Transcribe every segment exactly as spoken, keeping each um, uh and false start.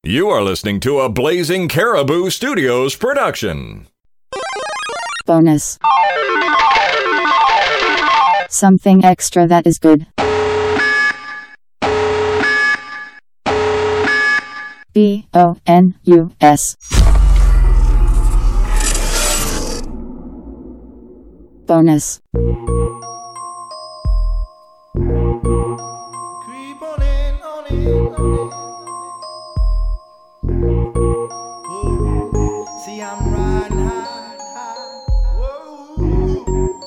You are listening to a Blazing Caribou Studios production. Bonus. Something extra that is good. B O N U S. Bonus. Creep on in, on in, on in. Whoa. See, I'm riding high, high. Whoa.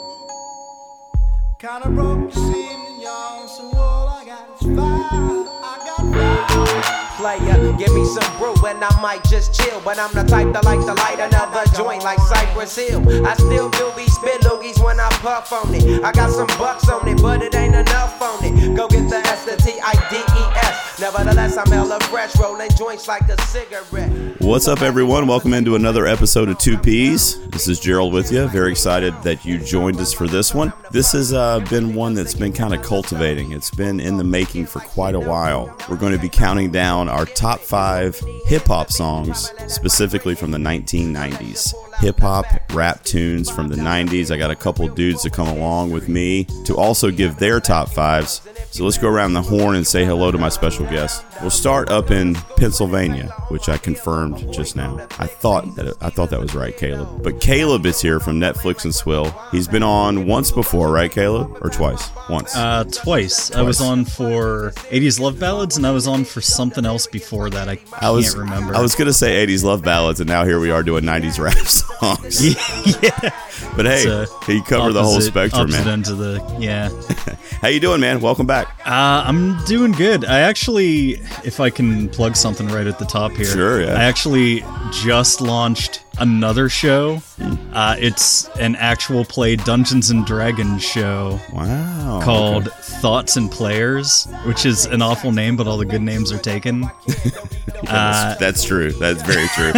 Kinda broke, you see me, y'all. So all I got is fire. I got fire. Player, give me some brew and I might just chill. But I'm the type that like to light another joint like Cypress Hill. I still do be spit loogies when I puff on it. I got some bucks on it, but it ain't enough on it. Go get the S, the T I D E S. Nevertheless, I'm hella fresh, rolling joints like a cigarette. What's up, everyone? Welcome into another episode of Two Peas. This is Gerald with you. Very excited that you joined us for this one. This has uh, been one that's been kind of cultivating. It's been in the making for quite a while. We're going to be counting down our top five hip-hop songs, specifically from the nineteen nineties. Hip-hop, rap tunes from the nineties. I got a couple dudes to come along with me to also give their top fives. So let's go around the horn and say hello to my special guest. We'll start up in Pennsylvania, which I confirmed just now. I thought that it, I thought that was right, Caleb. But Caleb is here from Netflix and Swill. He's been on once before, right, Caleb? Or twice? Once. Uh, twice. twice. I was on for eighties Love Ballads, and I was on for something else before that. I can't I was, remember. I was going to say eighties Love Ballads, and now here we are doing nineties rap songs. Yeah. But hey, you cover opposite, the whole spectrum, opposite man. End of the, yeah. How you doing, man? Welcome back. Uh, I'm doing good. I actually, if I can plug something right at the top here. Sure, yeah. I actually just launched another show. Mm. Uh, it's an actual play Dungeons and Dragons show. Wow. Called okay. Thoughts and Players, which is an awful name, but all the good names are taken. yeah, that's, uh, that's true. That's very true.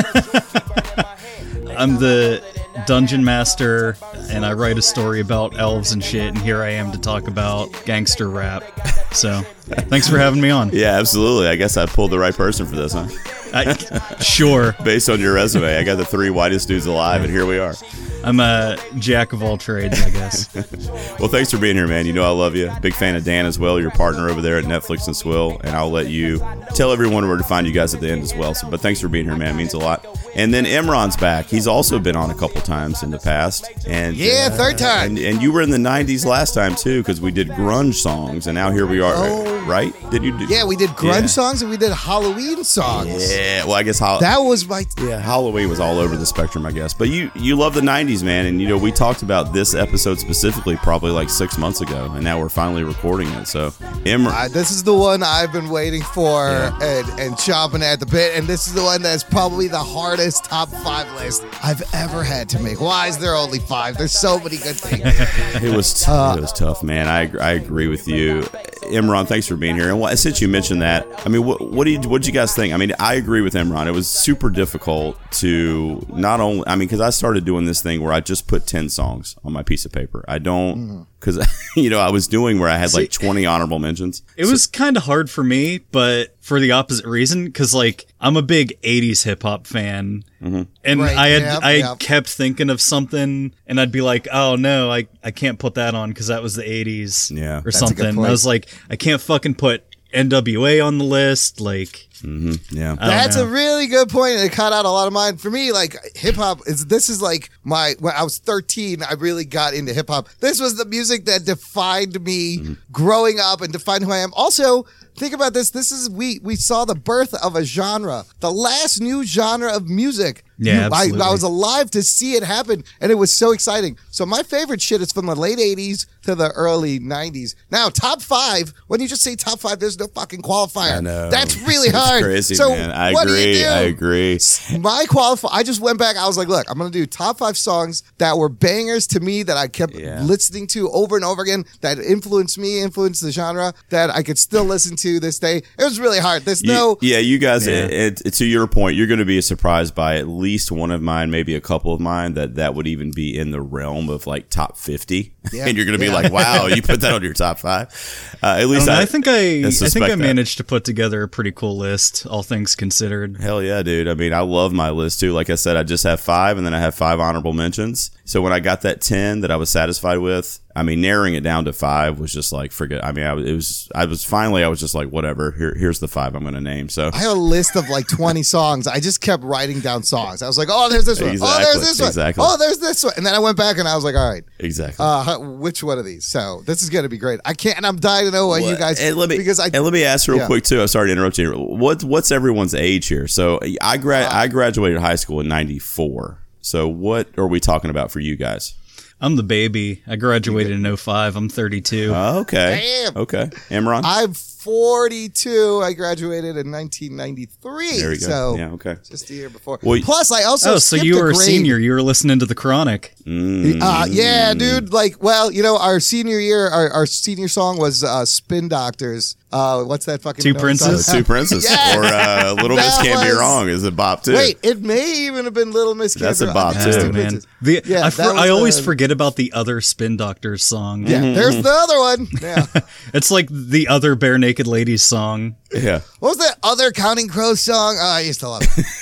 I'm the dungeon master, and I write a story about elves and shit, and here I am to talk about gangster rap. So, thanks for having me on. Yeah, absolutely. I guess I pulled the right person for this, huh? I, sure. Based on your resume, I got the three whitest dudes alive, and here we are. I'm a jack of all trades, I guess. Well, thanks for being here, man. You know I love you. Big fan of Dan as well, your partner over there at Netflix and Swill, and I'll let you tell everyone where to find you guys at the end as well. So, but thanks for being here, man. It means a lot. And then Imran's back. He's also been on a couple times in the past. And Yeah, uh, third time. And, and you were in the nineties last time, too, because we did grunge songs, and now here we are, Oh. right? Did you do? Yeah, we did grunge Yeah. songs and we did Halloween songs. Yeah, well, I guess how That was my... Yeah, Halloween was all over the spectrum, I guess. But you you love the nineties, man. And, you know, we talked about this episode specifically probably like six months ago. And now we're finally recording it. So, Imran. Uh, this is the one I've been waiting for Yeah. and, and chomping at the bit. And this is the one that's probably the hardest top five list I've ever had to make. Why is there only five? There's so many good things. It was t- Uh, it was tough, man. I I agree with you, Imran. Thanks for being here. And what, since you mentioned that, I mean, what what do you what did you guys think? I mean, I agree with Imran. It was super difficult to not only. I mean, because I started doing this thing where I just put ten songs on my piece of paper. I don't because mm-hmm. you know I was doing where I had like twenty honorable mentions. It so, was kind of hard for me, but for the opposite reason, because like I'm a big eighties hip hop fan, mm-hmm. and Right, I had yeah, I yeah. kept thinking of something, and I'd be like, oh no, I I can't put that on because that was the eighties, Yeah. or That's a good something. point. I was like, I can't fucking put N W A on the list, like. Mm-hmm, yeah. I don't That's know. a really good point, and it caught out a lot of mine. For me, like hip hop is this is like my when I was thirteen, I really got into hip hop. This was the music that defined me Mm-hmm. growing up and defined who I am. Also, think about this. This is we we saw the birth of a genre, the last new genre of music. Yeah, I, absolutely. I was alive to see it happen, and it was so exciting. So my favorite shit is from the late eighties to the early nineties. Now, top five, when you just say top five, there's no fucking qualifier. I know. That's really It's hard. crazy, so man. I what do agree. you do? I agree. My qualify. I just went back. I was like, look, I'm going to do top five songs that were bangers to me that I kept Yeah. listening to over and over again that influenced me, influenced the genre that I could still listen to this day. It was really hard. There's You- no. yeah, you guys, Yeah. It, it, to your point, you're going to be surprised by at least least one of mine, maybe a couple of mine, that that would even be in the realm of like top fifty. Yeah. And you're going to be Yeah. like, wow, you put that on your top five. Uh, at least I, don't know, I, I think I, I suspect think I that. managed to put together a pretty cool list, all things considered. Hell yeah, dude. I mean, I love my list too. Like I said, I just have five and then I have five honorable mentions. So when I got that ten that I was satisfied with, I mean, narrowing it down to five was just like, forget. I mean, I, it was, I was finally, I was just like, whatever, here, here's the five I'm going to name. So I have a list of like twenty songs. I just kept writing down songs. I was like, oh, there's this one. Oh, Exactly, there's this one. exactly. Oh, there's this one. And then I went back and I was like, all right, exactly. uh, which one of these? So this is going to be great. I can't, and I'm dying to know what you guys, and let me, because I, and let me ask real yeah. quick too. I'm sorry to interrupt you. What, what's everyone's age here? So I gra- I graduated high school in ninety-four. So what are we talking about for you guys? I'm the baby. I graduated in oh five. I'm thirty-two. Oh, okay. Damn. Okay. Imran? I'm forty-two. I graduated in nineteen ninety-three. There we go. So Yeah, okay. just a year before. Well, Plus, I also oh, so skipped you were a grade. senior. You were listening to the Chronic. Mm. Uh, yeah, dude. Like, well, you know, our senior year, our, our senior song was uh, Spin Doctors. Uh, what's that fucking Two song? Princes? Two Princes. Yeah. Or uh, Little Miss That Can't Be was- Wrong is a bop too. Wait, it may even have been Little Miss. That's Can't a Be- bop, I think it's too. Two man. Princes. The, Yeah, I, for, that was I always the- forget about the other Spin Doctors song. Yeah, there's the other one. Yeah. It's like the other Bare Naked Ladies song. Yeah. What was that other Counting Crows song? Oh, I used to love it.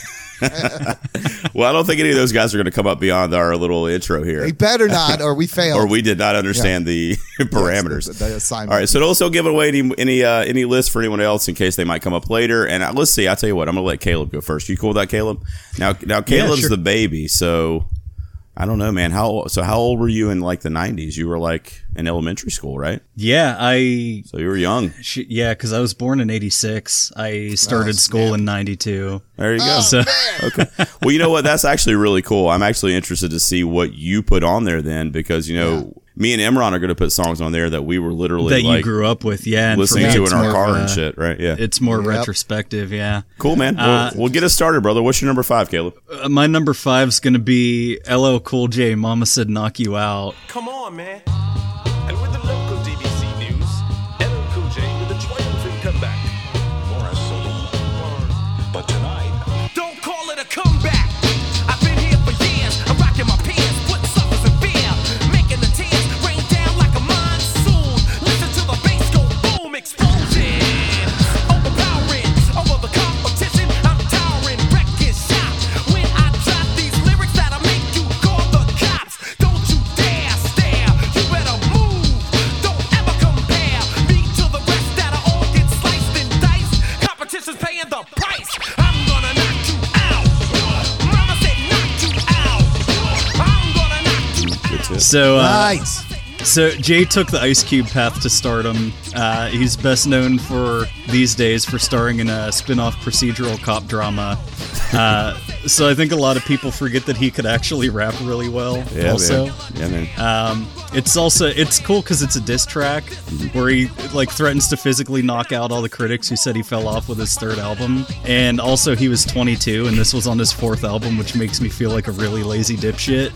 Well, I don't think any of those guys are going to come up beyond our little intro here. They better not, or we failed. Or we did not understand the parameters. Yes, the- the assignment. All right, so also give away any any uh, any list for anyone else in case they might come up later. And uh, let's see. I'll tell you what. I'm gonna let Caleb go first. You cool with that, Caleb? Now, now Caleb's sure. the baby, so I don't know, man. How so? How old were you in like the nineties? You were like in elementary school, right? Yeah, I So you were young. sh- yeah, because I was born in eighty-six. I started school in ninety-two. There you go. Oh, So man. Okay. Well, you know what? That's actually really cool. I'm actually interested to see what you put on there then, because you know, me and Imran are going to put songs on there that we were literally that you like grew up with, yeah, and for listening me, to it's in our more car of and a- shit, right? Yeah. It's more Yep. retrospective, yeah. Cool, man. Uh, we'll, we'll get us started, brother. What's your number five, Caleb? Uh, my number five is going to be L L Cool J, Mama Said Knock You Out. Come on, man. And with the local D B C news, L L Cool J with a triumphant comeback. Morris Sodom. But tonight, Don't call it a comeback. I've been here for years. I'm rocking my pants, putting suckers in fear, making the tears rain down like a monsoon. Listen to the bass go boom, explosion, overpowering over the competition. I'm towering, wrecking shop. When I drop these lyrics that'll make you call the cops. Don't you dare stare. You better move. Don't ever compare me to the rest that'll all get sliced and diced. Competition's paying the price. I'm gonna knock you out. Mama said knock you out. I'm gonna knock you out. So, uh, Nice. So Jay took the Ice Cube path to stardom. Uh, he's best known for these days for starring in a spin-off procedural cop drama. Uh, so I think a lot of people forget that he could actually rap really well. Yeah, also, man. Yeah, man. Um, it's also it's cool because it's a diss track where he like threatens to physically knock out all the critics who said he fell off with his third album. And also he was twenty-two, and this was on his fourth album, which makes me feel like a really lazy dipshit.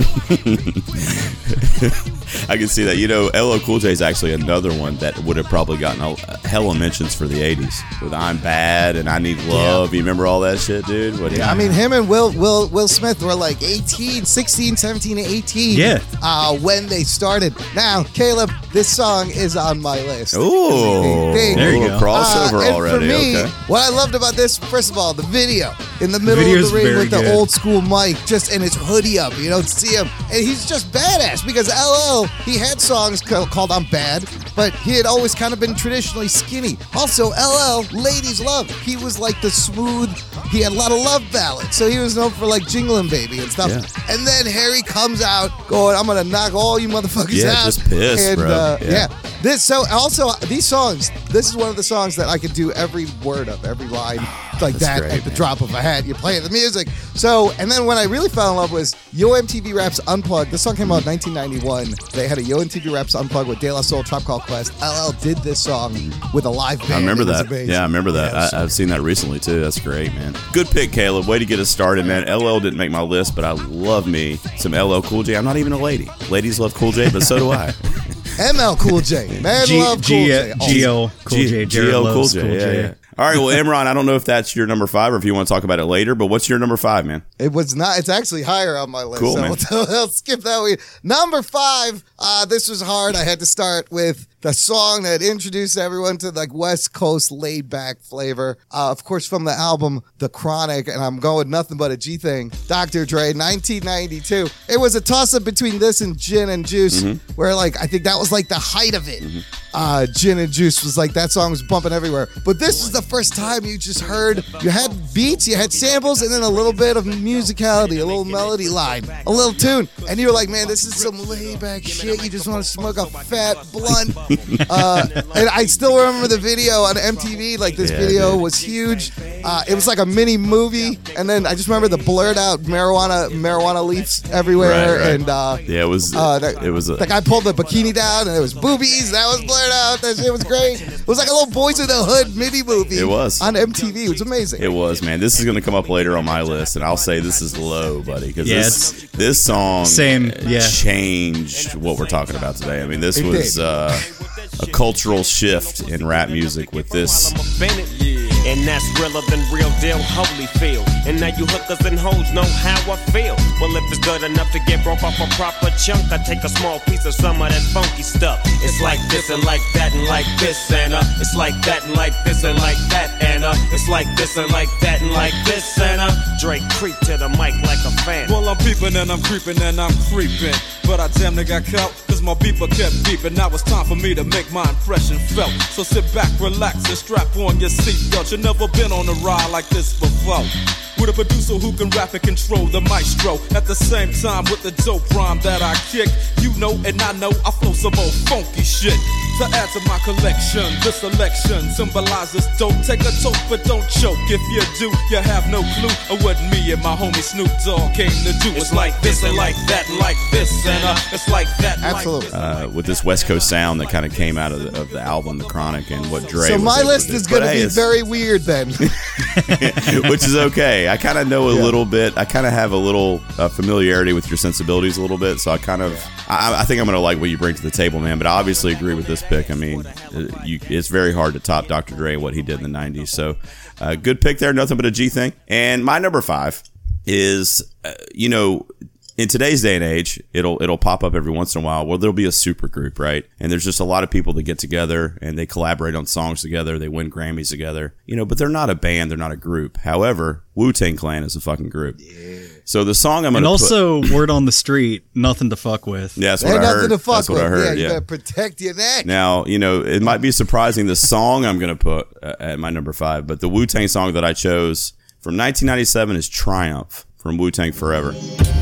I can see that. You know, L L Cool J is actually another one that would have probably gotten a hella mentions for the eighties with "I'm Bad" and "I Need Love." You remember all that shit, dude? What do you- I mean, him and Will Will Will Smith were like eighteen, sixteen, seventeen, eighteen. Yeah. Uh, when they started. Now, Caleb, this song is on my list. Ooh, Bing. There you a little go. crossover Uh, and already. For me, okay. what I loved about this, first of all, the video in the middle video's of the ring very with the good. old school mic, just in his hoodie up. You don't see him, and he's just badass because L L he had songs ca- called "I'm Bad," but he had always kind of been traditionally skinny. Also, L L, ladies love. He was like the smooth. He had a lot of love ballads, so he was known for like "Jingling Baby" and stuff. Yeah. And then Harry comes out going, "I'm gonna knock all you motherfuckers Yeah, out." just pissed, and, bro. Uh, Yeah. yeah. This so also these songs. This is one of the songs that I could do every word of, every line like That's that great, at the man. drop of a hat. You play the music. So and then when I really fell in love was Yo M T V Raps Unplugged. This song came out in nineteen ninety-one. They had a Yo M T V Raps Unplugged with De La Soul, Tribe Called Quest. L L did this song with a live band. I remember It was that. amazing. Yeah, I remember that. Yeah, so- I, I've seen that recently too. That's great, man. Good pick, Caleb. Way to get us started, man. L L didn't make my list, but I love me some L L Cool J. I'm not even a lady. Ladies love Cool J, but so do I. M L Cool J. Man G- love Cool G- J. G L Cool G- J. G Jared L loves Cool J. Cool Yeah, J. yeah. All right, well, Imran, I don't know if that's your number five or if you want to talk about it later, but what's your number five, man? It was not. It's actually higher on my list. Cool, so man. We'll, I'll skip that one. Number five. Uh, this was hard. I had to start with the song that introduced everyone to like West Coast laid back flavor. Uh, of course, from the album The Chronic, and I'm going nothing but a G thing. Doctor Dre, nineteen ninety-two. It was a toss up between this and Gin and Juice, Mm-hmm. where like I think that was like the height of it. Uh, Gin and Juice was like that song was bumping everywhere. But this was the first time you just heard you had beats, you had samples, and then a little bit of musicality, a little melody line, a little tune, and you were like, man, this is some laid back shit. You just want to smoke a fat blunt. Uh, and I still remember the video on M T V. Like this Yeah, video dude. was huge. Uh, it was like a mini movie, and then I just remember the blurred out marijuana marijuana leaves everywhere, Right, right. and uh, Yeah, it was. uh, that, it was. A, the guy pulled the bikini down, and there was boobies. That was blurred out. That shit was great. It was like a little Boys in the Hood mini movie. It was. on M T V. It was amazing. It was, man. This is going to come up later on my list, and I'll say this is low, buddy, because Yeah, this this song Same, uh, yeah. changed what we're talking about today. I mean, this It was did. uh, a cultural shift in rap music with this. I'm offended, and that's realer than real deal Holyfield. And now you hookers and hoes know how I feel. Well, if it's good enough to get broke off a proper chunk, I take a small piece of some of that funky stuff. It's like this and like that and like this and uh, it's like that and like this and like that and uh, it's like this and like that and like this and uh, Drake creep to the mic like a fan. Well, I'm peeping and I'm creeping and I'm creeping. But I damn near got caught, cause my beeper kept beeping. Now it's time for me to make my impression felt. So sit back, relax, and strap on your seatbelt. You've never been on a ride like this before. With a producer who can rap and control the maestro. At the same time with the dope rhyme that I kick. You know and I know I flow some old funky shit. To add to my collection, this selection symbolizes dope. Take a toke but don't choke. If you do, you have no clue of what me and my homie Snoop Dogg came to do. It's like this and like that and like this and uh, it's like that and Absolutely. like this. Uh, with this West Coast sound that kind of came out of the, of the album The Chronic and what Dre So was my able list to do. is going to But, hey, be it's- very weird then. which is okay. I kind of know a Yeah. little bit. I kind of have a little uh, familiarity with your sensibilities a little bit, so I kind of, I, I think I'm going to like what you bring to the table, man. But I obviously agree with this pick. I mean, uh, you, it's very hard to top Doctor Dre and what he did in the nineties. So, uh, good pick there. Nothing but a G thing. And my number five is, uh, you know. In today's day and age, it'll it'll pop up every once in a while where there'll be a super group, right? And there's just a lot of people that get together and they collaborate on songs together, they win Grammys together, you know, but they're not a band, they're not a group. However, Wu-Tang Clan is a fucking group. So the song I'm And gonna also, word on the street, nothing to fuck with. put, yeah, that's what Ain't I nothing heard. to fuck That's what with. I heard. yeah, you Yeah. better protect your neck. Now, you know, it might be surprising the song I'm gonna put uh, at my number five, but the Wu-Tang song that I chose from nineteen ninety-seven is Triumph from Wu-Tang Forever.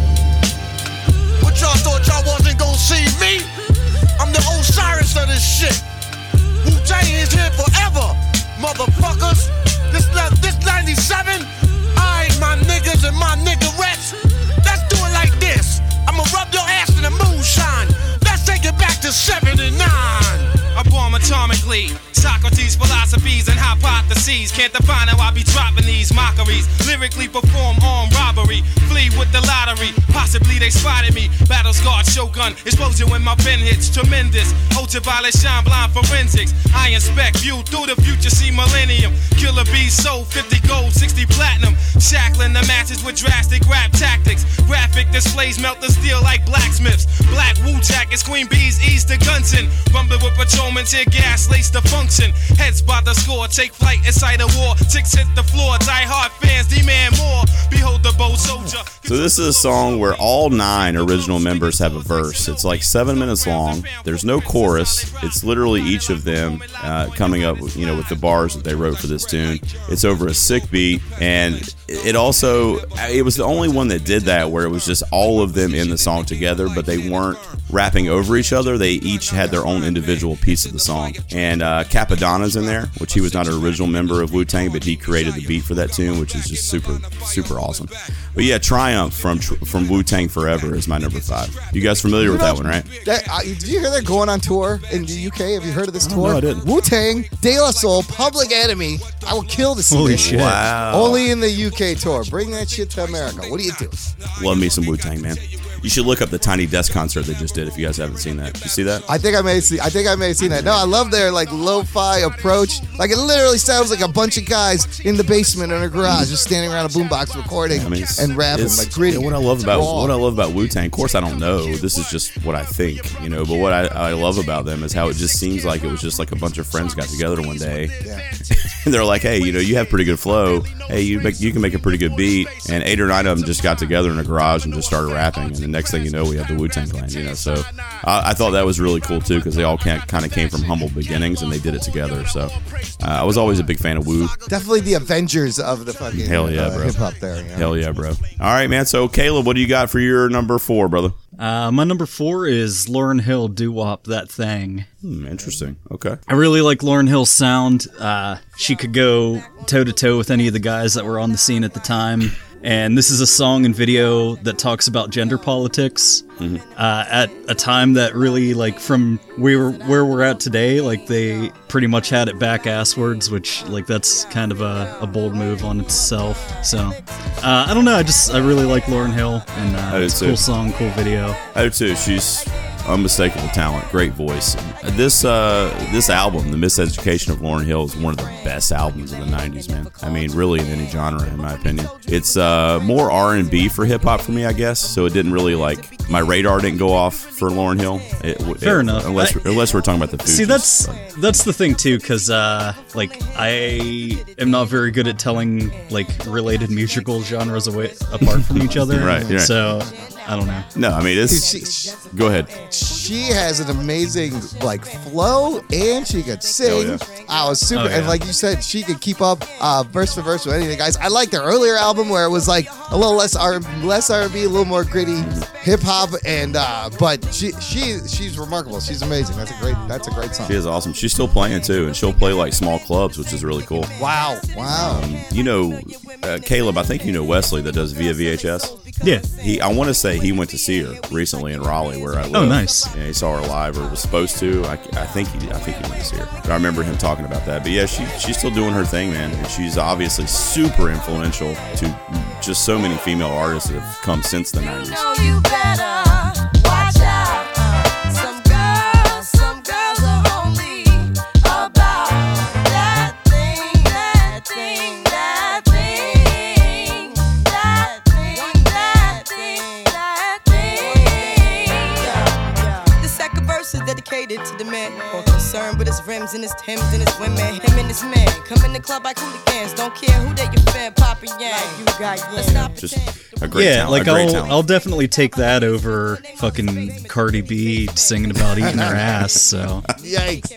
But y'all thought y'all wasn't gonna see me? I'm the Osiris of this shit. Wu-Tang is here forever, motherfuckers. This this ninety-seven, I ain't my niggas and my niggerettes. Let's do it like this. I'ma rub your ass in the moonshine. Let's take it back to seventy-nine. I bomb atomically. Socrates' philosophies and hypotheses. Can't define how I be dropping these mockeries. Lyrically perform armed robbery. Flee with the lottery. Possibly they spotted me. Battle scarred shogun. Explosion when my pen hits. Tremendous. Ultraviolet shine blind forensics. I inspect view through the future. See millennium. Killer bees sold fifty gold, sixty platinum. Shackling the masses with drastic rap tactics. Graphic displays melt the steel like blacksmiths. Black Wu jackets. Queen bees ease the Gunson. Rumbling with patrolmen. Tear gas lace the function. Heads by the score, take flight inside a war. Ticks hit the floor, die hard fans demand more. Behold the bold soldier. So this is a song where all nine original members have a verse. It's like seven minutes long. There's no chorus. It's literally each of them uh, coming up, you know, with the bars that they wrote for this tune. It's over a sick beat, and it also it was the only one that did that where it was just all of them in the song together, but they weren't rapping over each other. They each had their own individual piece of the song. And uh, Capadonna's in there, which he was not an original member of Wu-Tang, but he created the beat for that tune, which is just super, super awesome. But yeah, Triumph from from Wu-Tang Forever is my number five. You guys familiar with that one, right? That, uh, did you hear they're going on tour in the U K? Have you heard of this tour? no, I didn't. Wu-Tang, De La Soul, Public Enemy. I will kill to see Holy this. shit. Wow. Only in the U K tour. Bring that shit to America. What do you do? Love me some Wu-Tang, man. You should look up the Tiny Desk concert they just did if you guys haven't seen that. Did you see that? I think I may see. I think I may have seen that. No, I love their like lo-fi approach. Like it literally sounds like a bunch of guys in the basement in a garage just standing around a boombox recording I mean, it's- and rapping it's- like gritty. What I love about raw. what I love about Wu-Tang, of course I don't know. This is just what I think, you know. But what I, I love about them is how it just seems like it was just like a bunch of friends got together one day, Yeah. and they're like, "Hey, you know, you have pretty good flow. Hey, you make, you can make a pretty good beat." And eight or nine of them just got together in a garage and just started rapping. And the next thing you know, we have the Wu-Tang Clan, you know. So I, I thought that was really cool too, because they all kind of came from humble beginnings and they did it together. So uh, I was always a big fan of Wu. Definitely the Avengers of the fucking Hell yeah, uh, bro. hip hop there. You know? Hell yeah, bro. All right, man. So Caleb, what do you got for your number four, brother? Uh, my number four is Lauryn Hill, Doo Wop That Thing. Hmm, interesting. Okay. I really like Lauryn Hill's sound. Uh, she could go toe to toe with any of the guys that were on the scene at the time. And this is a song and video that talks about gender politics Mm-hmm. uh, at a time that really, like, from we were, where we're at today, like, they pretty much had it back asswards, which, like, that's kind of a, a bold move on itself. So, uh, I don't know. I just, I really like Lauryn Hill, and I uh, do it's a too. cool song, cool video. I do too. She's unmistakable talent, great voice. This uh, this album, The Miseducation of Lauryn Hill, is one of the best albums of the nineties, man. I mean, really in any genre, in my opinion. It's uh, more R and B for hip hop for me, I guess. So it didn't really like my radar didn't go off for Lauryn Hill. It, Fair it, enough. Unless I- unless we're talking about the Fugees. See, that's that's the thing too, because uh, like I am not very good at telling like related musical genres away apart from each other. Right, right. So I don't know. No, I mean it's. Dude, she, Go ahead. she has an amazing like flow and she could sing. Oh, I was super, Oh, yeah. and like you said, she could keep up uh, verse for verse with anything, guys. I like their earlier album where it was like a little less R, less R and B, a little more gritty hip hop, and uh, but she she she's remarkable. She's amazing. That's a great that's a great song. She is awesome. She's still playing too, and she'll play like small clubs, which is really cool. Wow, wow. You know, uh, Caleb, I think you know Wesley that does Via V H S. Yeah. He, I want to say he went to see her recently in Raleigh, where I live. Oh, nice. Yeah, he saw her live, or was supposed to. I, I think he, I think he went to see her. But I remember him talking about that. But yeah, she, she's still doing her thing, man. And she's obviously super influential to just so many female artists that have come since the nineties. You better watch out. Some girls, some girls are only about that thing, that thing, that thing, that thing, that thing, that thing. This second verse is dedicated to the man more concerned with his rims and his Timbs and his women. Him and his man come in the club like hooligans. Don't care who they your fan, Papa Yang. You got Let's not Just pretend. a great yeah, talent. like a great I'll talent. I'll definitely take that over fucking Cardi B singing about eating her ass. So Yikes.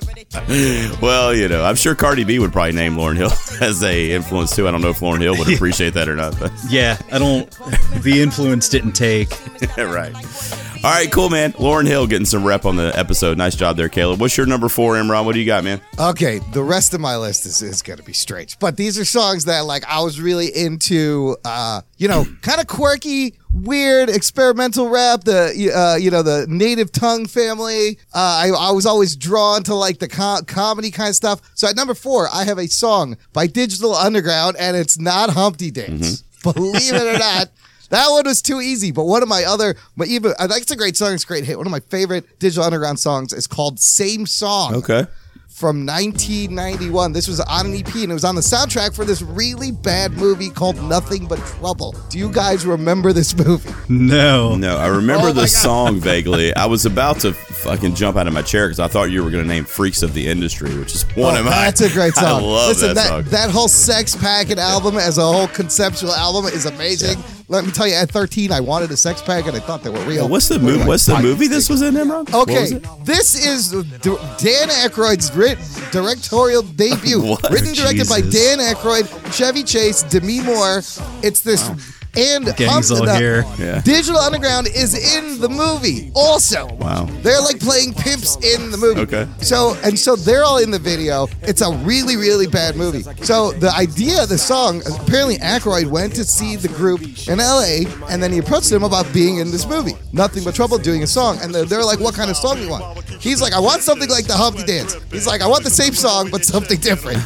Well, you know, I'm sure Cardi B would probably name Lauryn Hill as a influence too. I don't know if Lauryn Hill would appreciate that or not, but yeah, I don't. The influence didn't take. right. All right, cool, man. Lauryn Hill getting some rep on the episode. Nice job there, Caleb. What's your number four, Imran? What do you got, man? Okay, the rest of my list is, is going to be strange. But these are songs that, like, I was really into, uh, you know, kind of quirky, weird, experimental rap, the, uh, you know, the native tongue family. Uh, I, I was always drawn to, like, the com- comedy kind of stuff. So at number four, I have a song by Digital Underground, and it's not Humpty Dance. Believe it or not. That one was too easy, but one of my other, but even I think it's a great song. It's a great hit. One of my favorite Digital Underground songs is called "Same Song." Okay. From nineteen ninety-one. This was on an E P, and it was on the soundtrack for this really bad movie called Nothing But Trouble. Do you guys remember this movie? No. No, I remember Oh my the God. song vaguely. I was about to fucking jump out of my chair because I thought you were going to name Freaks of the Industry, which is one Oh, of my. that's a great song. I love Listen, that, song. that whole Sex Packet album as a whole conceptual album is amazing. Let me tell you, at thirteen, I wanted a sex pack, and I thought they were real. What's the They were movie? like What's the five movie this things. was in, Imran? What was Okay, it? this is D- Dan Aykroyd's writ- directorial debut. What? Written and directed by Jesus. Dan Aykroyd, Chevy Chase, Demi Moore. It's this. And Gang's Hump- all the- here. Yeah. Digital Underground is in the movie also. Wow. They're like playing pimps in the movie. Okay. So, and so they're all in the video. It's a really, really bad movie. So the idea of the song, apparently Aykroyd went to see the group in L A, and then he approached them about being in this movie. Nothing But Trouble, doing a song. And they're, they're like, what kind of song do you want? He's like, I want something like the Humpty Dance. He's like, I want the same song, but something different.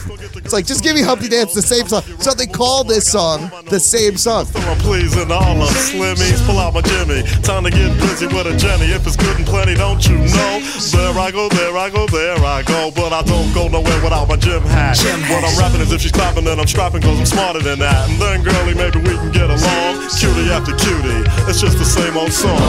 It's like, just give me Humpty Dance, the same song. So they call this song the same song. So I'm pleasing all of Slimmies, pull out my Jimmy. Time to get busy with a Jenny. If it's good and plenty, don't you know? There I go, there I go, there I go. But I don't go nowhere without my gym hat. What I'm rapping is if she's clapping, then I'm strapping, cause I'm smarter than that. And then, girlie, maybe we can get along. Cutie after cutie, it's just the same old song.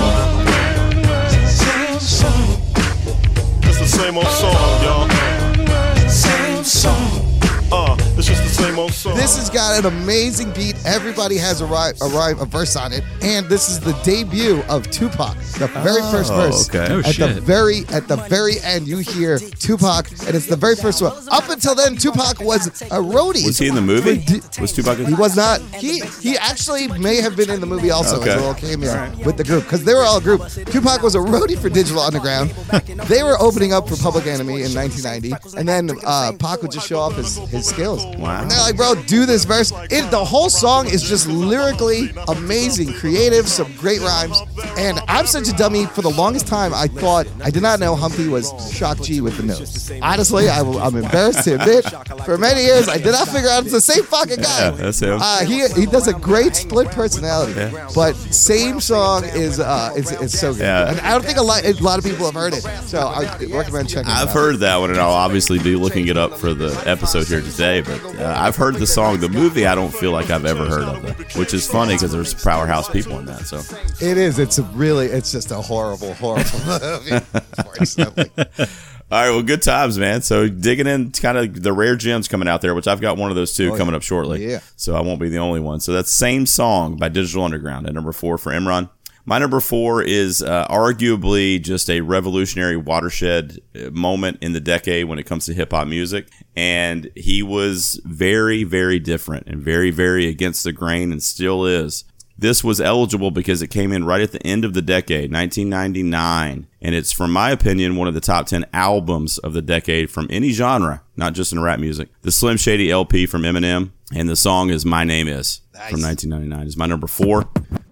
It's the same old song, y'all. Same song. Uh, it's just the same old song. This has got an amazing beat. Everybody has a rhyme, a rhyme, a verse on it, and this is the debut of Tupac. The very Oh, first verse. okay. Oh, at the shit. very, at the very end, you hear Tupac, and it's the very first one. Up until then, Tupac was a roadie. Was he in the movie? Was Tupac? He was not. He he actually may have been in the movie also Okay. as a little cameo with the group because they were all a group. Tupac was a roadie for Digital Underground. They were opening up for Public Enemy in nineteen ninety, and then uh, Pac would just show off his, his skills. Wow. And they're like, bro, do this verse. It, the whole song is just lyrically amazing, creative, some great rhymes. And I'm such a dummy. For the longest time, I thought I did not know Humpty was Shock G with the nose. Honestly, I, I'm embarrassed to admit. For many years, I did not figure out it's the same fucking guy. Yeah, that's him. Uh, he he does a great split personality, Yeah. but same song is uh is is so good. Yeah. And I don't think a lot a lot of people have heard it, so I recommend checking it out. I've heard that one, and I'll obviously be looking it up for the episode here today. But uh, I've heard the song. The movie, I don't feel like I've ever heard of it, which is funny because there's powerhouse people in that. So It is. It's a really. It's just a horrible, horrible movie. Unfortunately. all right, well, good times, man. So digging in, kind of the rare gems coming out there, which I've got one of those too Oh, coming yeah. up shortly. Yeah. So I won't be the only one. So that's Same Song by Digital Underground at number four for Imran. My number four is uh, arguably just a revolutionary watershed uh, moment in the decade when it comes to hip hop music. And he was very, very different and very, very against the grain and still is. This was eligible because it came in right at the end of the decade, nineteen ninety-nine. And it's, from my opinion, one of the top ten albums of the decade from any genre, not just in rap music. The Slim Shady L P from Eminem. And the song is My Name Is from nineteen ninety-nine. Is my number four.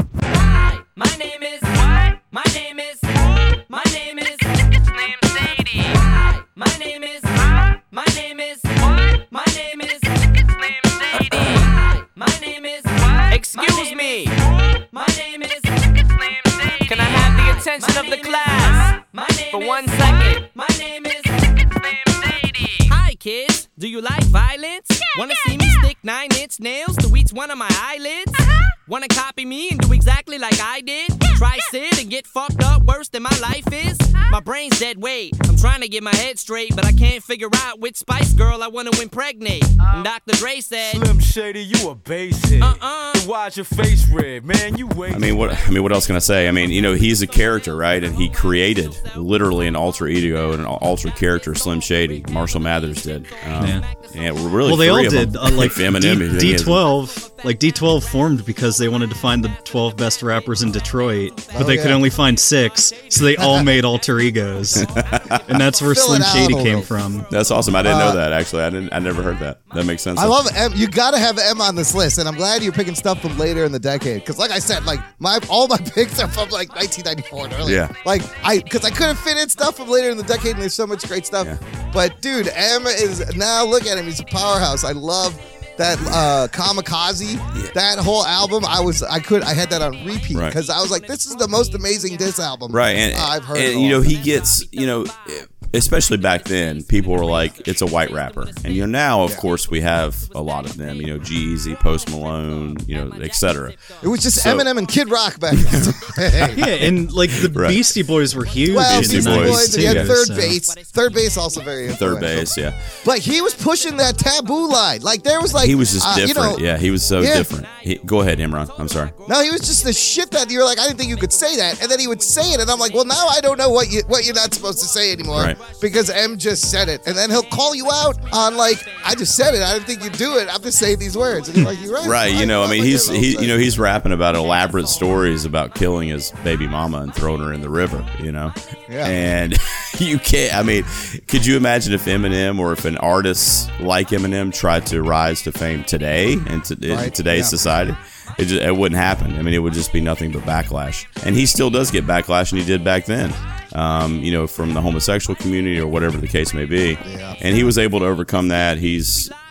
My name is what? My name is my name is it's named Sadie. My name is my name is what? My name is it's named Sadie. My name is what? Excuse me. My name is it's named Sadie. Can I have the attention of the class for one second? My name is it's named Sadie. Hi kids, do you like violence? Wanna see me stick nine inch nails to each one of my eyelids? Wanna copy me and do exactly like I did? Try sit and get fucked up worse than my life is? My brain's dead weight. I'm trying to get my head straight, but I can't figure out which Spice Girl I wanna impregnate. And Doctor Dre said, Slim Shady, you a basehead. Uh-uh. Then why's your face red, man? You wait. I mean, what I mean, what else can I say? I mean, you know, he's a character, right? And he created literally an alter ego and an alter character, Slim Shady. Marshall Mathers did. Um, Yeah. And really, well, they three all of did. them. Uh, like Eminem, D- D12, like D twelve formed because they wanted to find the twelve best rappers in Detroit, but Oh, they yeah. could only find six, so they all made alter egos, and that's where Fill Slim it out Shady a came little. from. That's awesome. I didn't Uh, know that actually. I didn't. I never heard that. That makes sense. I love M. You gotta have M on this list, and I'm glad you're picking stuff from later in the decade. Because, like I said, like my all my picks are from like nineteen ninety-four and earlier. Yeah. Like I, because I couldn't fit in stuff from later in the decade, and there's so much great stuff. Yeah. But dude, M is now. Look at him. He's a powerhouse. I love that uh Kamikaze. That whole album. I was. I could. I had that on repeat Right. because I was like, this is the most amazing diss album. Right, and, I've heard. and of you know all. he gets, you know, especially back then, people were like, it's a white rapper, and you know now, of course, we have a lot of them. You know, G-Eazy, Post Malone, you know, et cetera. It was just So- Eminem and Kid Rock back then. Yeah, and like the Right. Beastie Boys were huge. Well, Beastie in the Beastie Boys, Boys, nineties and you too, had third so- base. Third base also very Third influential. base, yeah. But he was pushing that taboo line. Like there was like He was just uh, you different. know- yeah, he was so Yeah. different. He, go ahead, Imran. I'm sorry. No, he was just the shit that you're like, I didn't think you could say that. And then he would say it, and I'm like, well, now I don't know what you what you're not supposed to say anymore. Right. Because M just said it. And then he'll call you out on like, I just said it. I didn't think you'd do it. I'm just saying these words. And you're like, you're right. Right, you know, I mean, like he's that he, little you know, thing. he's rapping about elaborate stories about killing his baby mama and throwing her in the river. You know, Yeah. and you can't. I mean, could you imagine if Eminem or if an artist like Eminem tried to rise to fame today in, t- in Right, today's yeah. society? It just it wouldn't happen. I mean, it would just be nothing but backlash, and he still does get backlash, and he did back then. Um, you know, from the homosexual community or whatever the case may be. Yeah. And he was able to overcome that. He's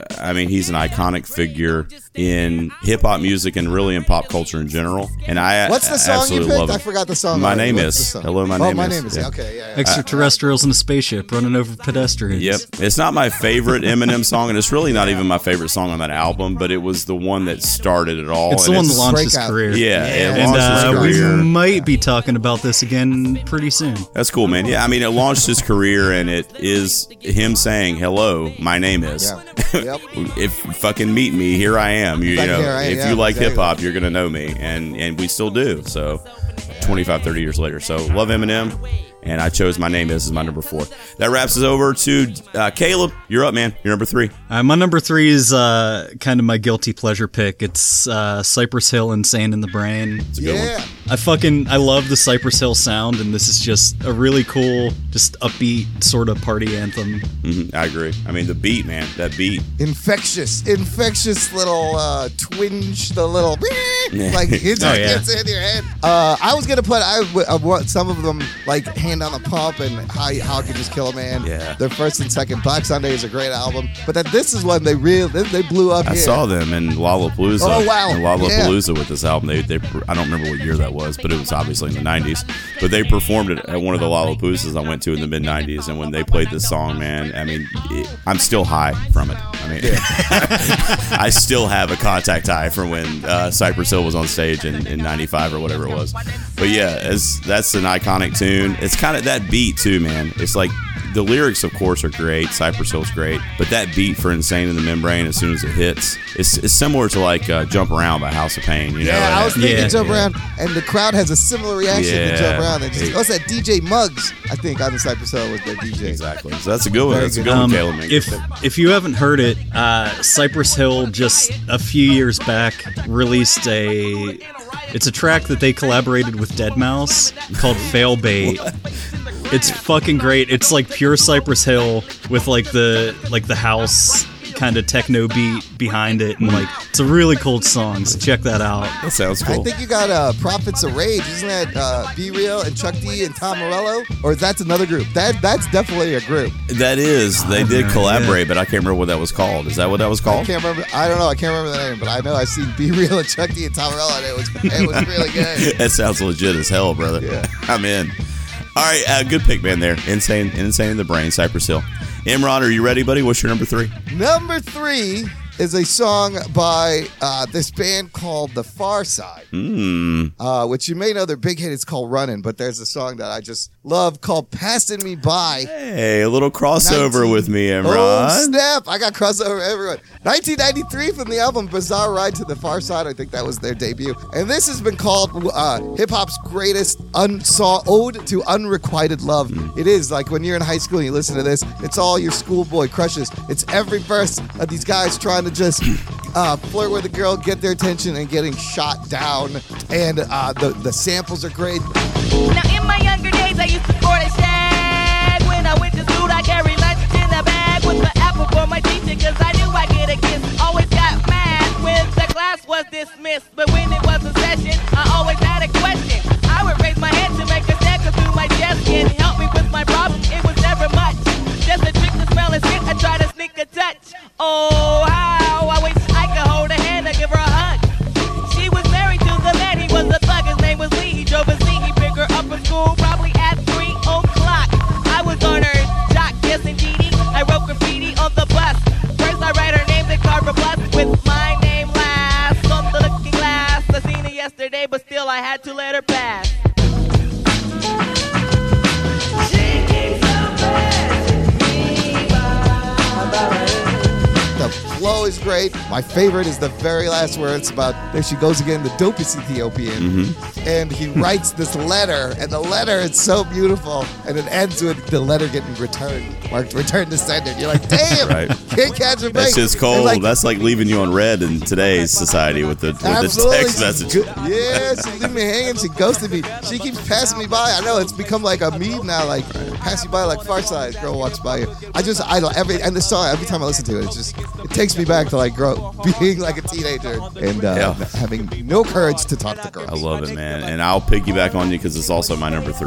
I mean, he's an iconic figure in hip hop music and really in pop culture in general. And I What's the song you absolutely picked? love I him. forgot the song. My already. name What's is. the song? Hello, my oh, name my is. name is. Yeah. Okay, yeah. yeah. Extraterrestrials in a spaceship running over pedestrians. Yep. It's not my favorite Eminem song, and it's really not even my favorite song on that album, but it was the one that started it all. It's the and one that launched his Breakout. career. Yeah, it And launched his uh, we career. might be talking about this again pretty soon. That's cool, man. Yeah, I mean, it launched his career, and it is him saying, "Hello, my name is." Yeah. Yep. If you fucking meet me, here I am. You, you Back know, here I am, if yeah, you like exactly. hip hop, you're gonna know me, and and we still do. So, twenty-five, thirty years later. So, love Eminem, and I chose My Name Is as my number four. That wraps us over to uh, Caleb. You're up, man. You're number three. Uh, my number three is uh, kind of my guilty pleasure pick. It's uh, Cypress Hill, Insane in the Brain. It's a good Yeah. one. I fucking I love the Cypress Hill sound, and this is just a really cool, just upbeat sort of party anthem. Mhm, I agree. I mean, the beat, man. That beat. Infectious, infectious little uh, twinge, the little like it just Oh, yeah. gets in your head. Uh, I was gonna put I, I want some of them like Hand on the Pump and How How It Could Just Kill a Man. Yeah. Their first and second. Black Sunday is a great album, but that this is when they really they, they blew up. I here. saw them in Lollapalooza. Oh, wow. In Lollapalooza with this album. They, they, I don't remember what year that was, but it was obviously in the nineties. But they performed it at one of the Lollapaloozas I went to in the mid nineties, and when they played this song, man, I mean, it, I'm still high from it. I mean, I still have a contact high from when uh, Cypress Hill was on stage in, in ninety-five or whatever it was. But yeah, as, that's an iconic tune. It's kind of that beat too, man. It's like the lyrics, of course, are great. Cypress Hill's great, but that beat for "Insane in the Membrane," as soon as it hits, it's, it's similar to like uh, "Jump Around" by House of Pain. You know? Yeah, And I was that- thinking Yeah, Jump yeah. Around, and the crowd has a similar reaction Yeah. to Jump Around. They just, Hey. what's that? D J Muggs, I think, on the Cypress Hill was their D J. Exactly. So that's a good one. Very That's a good. good one, Um, Caleb. man. if if you haven't heard it, uh, Cypress Hill just a few years back released a. It's a track that they collaborated with dead mouse called Fail Bait. It's fucking great. It's like pure Cypress Hill with like the like the house kind of techno beat behind it, and like it's a really cool song. So check that out. That sounds I cool. think you got uh, Prophets of Rage. Isn't that uh, Be Real and Chuck D and Tom Morello? Or that's another group? That That's definitely a group. That is, they Oh, did man, collaborate, but I can't remember what that was called. Is that what that was I called? can't remember. I don't know. I can't remember the name, but I know I've seen Be Real and Chuck D and Tom Morello, and it was it was really good. That sounds legit as hell, brother. Yeah. I'm in. All right, uh, good pick, man. There, insane, insane in the brain, Cypress Hill. Imran, are you ready, buddy? What's your number three? Number three is a song by uh, this band called The Far Side, Mm. uh, which you may know their big hit is called Runnin', but there's a song that I just love called Passing Me By. Hey, a little crossover nineteen with me, Oh, Imran. snap. I got crossover everyone. nineteen ninety-three from the album Bizarre Ride to the Far Side. I think that was their debut. And this has been called uh, hip hop's greatest unsaw ode to unrequited love. Mm. It is like when you're in high school and you listen to this, it's all your schoolboy crushes. It's every verse of these guys trying to just uh, flirt with a girl, get their attention, and getting shot down. And uh, the, the samples are great. Now in my younger days, I used to sport a shag. When I went to school, I carried lunch in a bag with the apple for my teacher, cause I knew I'd get a kiss. Always got mad when the class was dismissed, but when it was a session, I always had a question. I would raise my hand to make a stare through my chest and help me with my problem. It was never much, just a trick to smell and spit. I try to sneak a touch. Oh, how I wish I could hold her hand and give her a hug. She was married to the man, he was a thug, his name was Lee. He drove a Z, he picked her up from school, probably at three o'clock. I was on her jock, yes indeedy. I wrote graffiti on the bus. First I write her name, then carve a plus with my name last. On the looking glass, I seen her yesterday, but still I had to let her pass. The flow is great. My favorite is the very last words about there she goes again, the dopest Ethiopian. And he writes this letter, and the letter is so beautiful, and it ends with the letter getting returned, marked return to sender. You're like, damn, Right. can't catch a break. That's just And cold. like, That's like leaving you on red in today's society with the, with the absolutely. text message. Good- Yeah, she leaving me hanging. She ghosted me. She keeps passing me by. I know it's become like a meme now. Like pass you by like Far Side. Girl walks by you. I just I don't every and the song every time I listen to it, it just it takes me back to like grow being like a teenager and uh, Yeah. having no courage to talk to girls. I love it, man. And I'll piggyback on you because it's also my number three.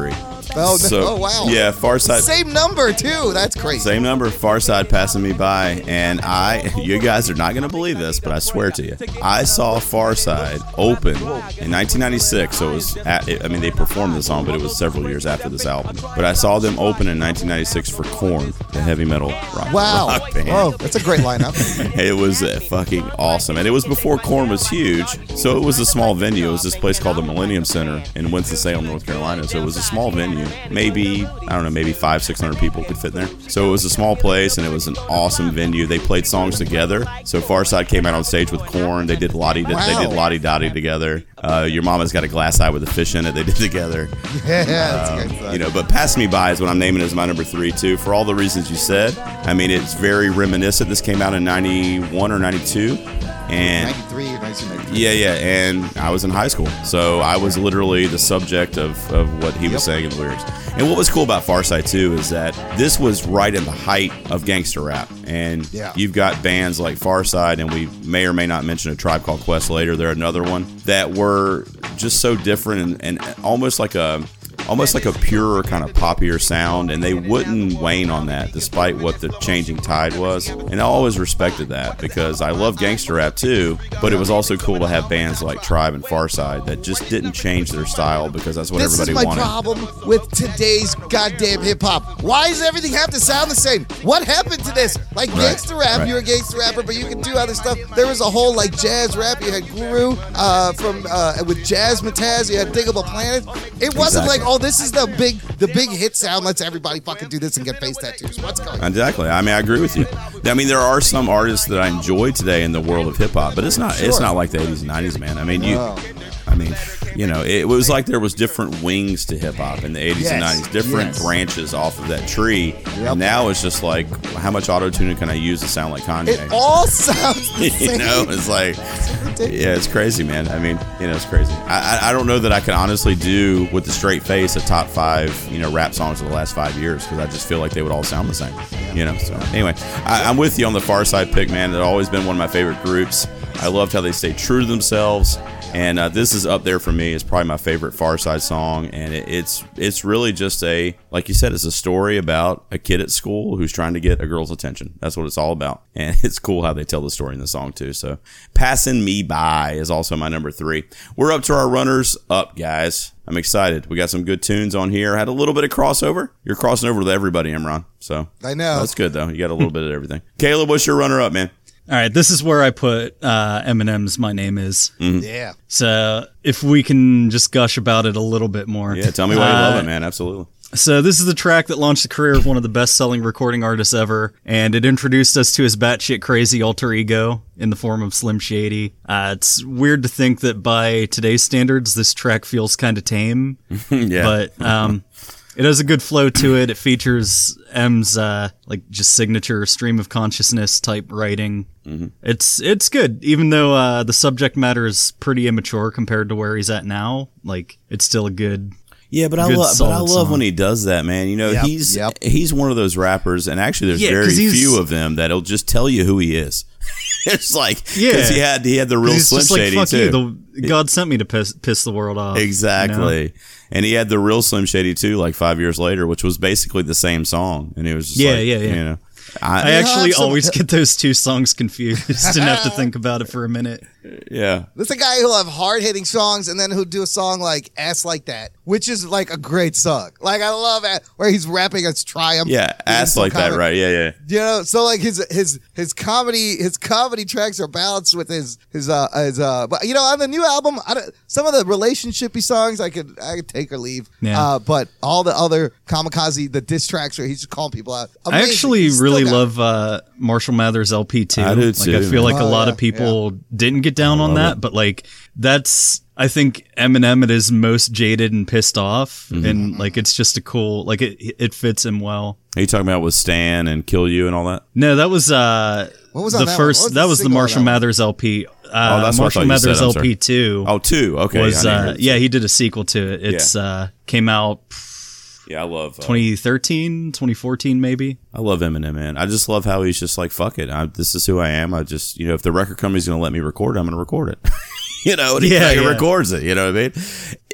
Oh, no. So, oh wow. Yeah, Farside. Same number too. That's crazy. Same number, Farside passing me by, and I, you guys are not going to believe this, but I swear to you, I saw Farside open in nineteen ninety-six, so it was, at, I mean, they performed the song, but it was several years after this album, but I saw them open in nineteen ninety-six for Korn, the heavy metal rock, Wow. rock band. Whoa, that's a great lineup. It was uh, fucking awesome, and it was before Korn was huge, so it was a small venue. It was this place called the Millennium Center in Winston-Salem, North Carolina, so it was a small venue, maybe, I don't know, maybe five, six hundred people could fit in there, so it was a small place, and it was an awesome venue. They played songs together, so Farside came out on stage with Korn. They did Lottie, Wow. they did Lottie Dottie together. Uh, Your Mama's Got a Glass Eye with a Fish in It. They did together. Yeah, that's Um, a good song. you know, but Pass Me By is what I'm naming as my number three too, for all the reasons you said. I mean, it's very reminiscent. This came out in ninety-one or ninety-two, and ninety-three or nineteen ninety-three. yeah, yeah, and I was in high school, so I was literally the subject of, of what he was saying in the lyrics. And what was cool about Farside too is that this was right in the height of gangster rap, and Yeah. you've got bands like Farside, and we may or may not mention a Tribe Called Quest later. They're another one that were just so different and, and almost like a almost like a purer kind of poppier sound, and they wouldn't wane on that despite what the changing tide was. And I always respected that because I love gangster rap too, but it was also cool to have bands like Tribe and Farside that just didn't change their style because that's what This is everybody my wanted. problem with today's goddamn hip hop. Why does everything have to sound the same? What happened to this? Like Right, gangster rap, right. you're a gangster rapper, but you can do other stuff. There was a whole like jazz rap. You had Guru uh, from uh, with Jazz Mataz. You had Diggable Planet. It wasn't Exactly. like, oh, this is the big the big hit sound. Let's everybody fucking do this and get face tattoos. What's going on? Exactly. I mean, I agree with you. I mean, there are some artists that I enjoy today in the world of hip hop, but it's not. It's Sure. not like the eighties and nineties, man. I mean, you. No. I mean, you know, it was like there was different wings to hip hop in the eighties and Yes, nineties, different yes. branches off of that tree. Yep. And now it's just like, how much auto tuning can I use to sound like Kanye? It all sounds the you same. know, it's like, yeah, it's crazy, man. I mean, you know, it's crazy. I, I I don't know that I can honestly do with the straight face a top five, you know, rap songs of the last five years because I just feel like they would all sound the same. You know. So anyway, I, I'm with you on the Farside pick, man. It's always been one of my favorite groups. I loved how they stayed true to themselves. And uh, this is up there for me. It's probably my favorite Farside song, and it, it's it's really just a, like you said, it's a story about a kid at school who's trying to get a girl's attention. That's what it's all about, and it's cool how they tell the story in the song too. So, Passing Me By is also my number three. We're up to our runners up, guys. I'm excited. We got some good tunes on here. Had a little bit of crossover. You're crossing over with everybody, Imran. So I know. that's good though. You got a little bit of everything. Caleb, what's your runner up, man? All right, this is where I put uh, Eminem's "My Name Is." Mm-hmm. Yeah. So if we can just gush about it a little bit more. Yeah, tell me why you Uh, love it, man. Absolutely. So this is the track that launched the career of one of the best-selling recording artists ever, and it introduced us to his batshit crazy alter ego in the form of Slim Shady. Uh, it's weird to think that by today's standards, this track feels kind of tame. Yeah. But um, it has a good flow to it. It features M's uh, like just signature stream of consciousness type writing. Mm-hmm. It's it's good, even though uh, the subject matter is pretty immature compared to where he's at now. Like it's still a good. Yeah, but I good, love, but I solid love song. when he does that, man. You know, Yep, he's yep. he's one of those rappers, and actually, there's Yeah, very 'cause he's- few of them that'll just tell you who he is. It's like, Yeah. because he had he had the real He's Slim just like, Shady fuck too. you. The, God sent me to piss, piss the world off. Exactly, you know? and he had the real Slim Shady too, like five years later, which was basically the same song, and it was just Yeah, like, yeah, yeah. You know, I I, actually have some- always get those two songs confused and have to think about it for a minute. yeah, There's a guy who'll have hard hitting songs and then who'll do a song like Ass Like That, which is like a great song. Like I love it where he's rapping as Triumph. yeah, ass He's like that, comic. right? Yeah, yeah. You know, so like his his his comedy his comedy tracks are balanced with his his uh his uh but you know on the new album I don't, some of the relationshipy songs I could I could take or leave. Yeah. Uh but all the other kamikaze the diss tracks where he's just calling people out. I Amazing. actually He's still really got it. love uh, Marshall Mathers L P too. I do Like too, I feel man. like a Oh, lot yeah, of people didn't get down on love that, it. but like that's I think Eminem at his most jaded and pissed off, Mm-hmm. and like it's just a cool like it it fits him well. Are you talking about with Stan and Kill You and all that? No, that was uh What was the on that one? first What was that the was the single on Marshall that one? Mathers L P. Uh, Oh, that's what I Marshall thought you said, Mathers I'm L sorry. P two. Oh, two. Okay, was yeah, I didn't uh, hear it. yeah, he did a sequel to it. It's uh came out Yeah, I love uh, twenty thirteen, twenty fourteen maybe. I love Eminem, man. I just love how he's just like, fuck it. I, this is who I am. I just, you know, if the record company's going to let me record it, I'm going to record it. You know, and he Yeah, fucking yeah. records it. You know what I mean?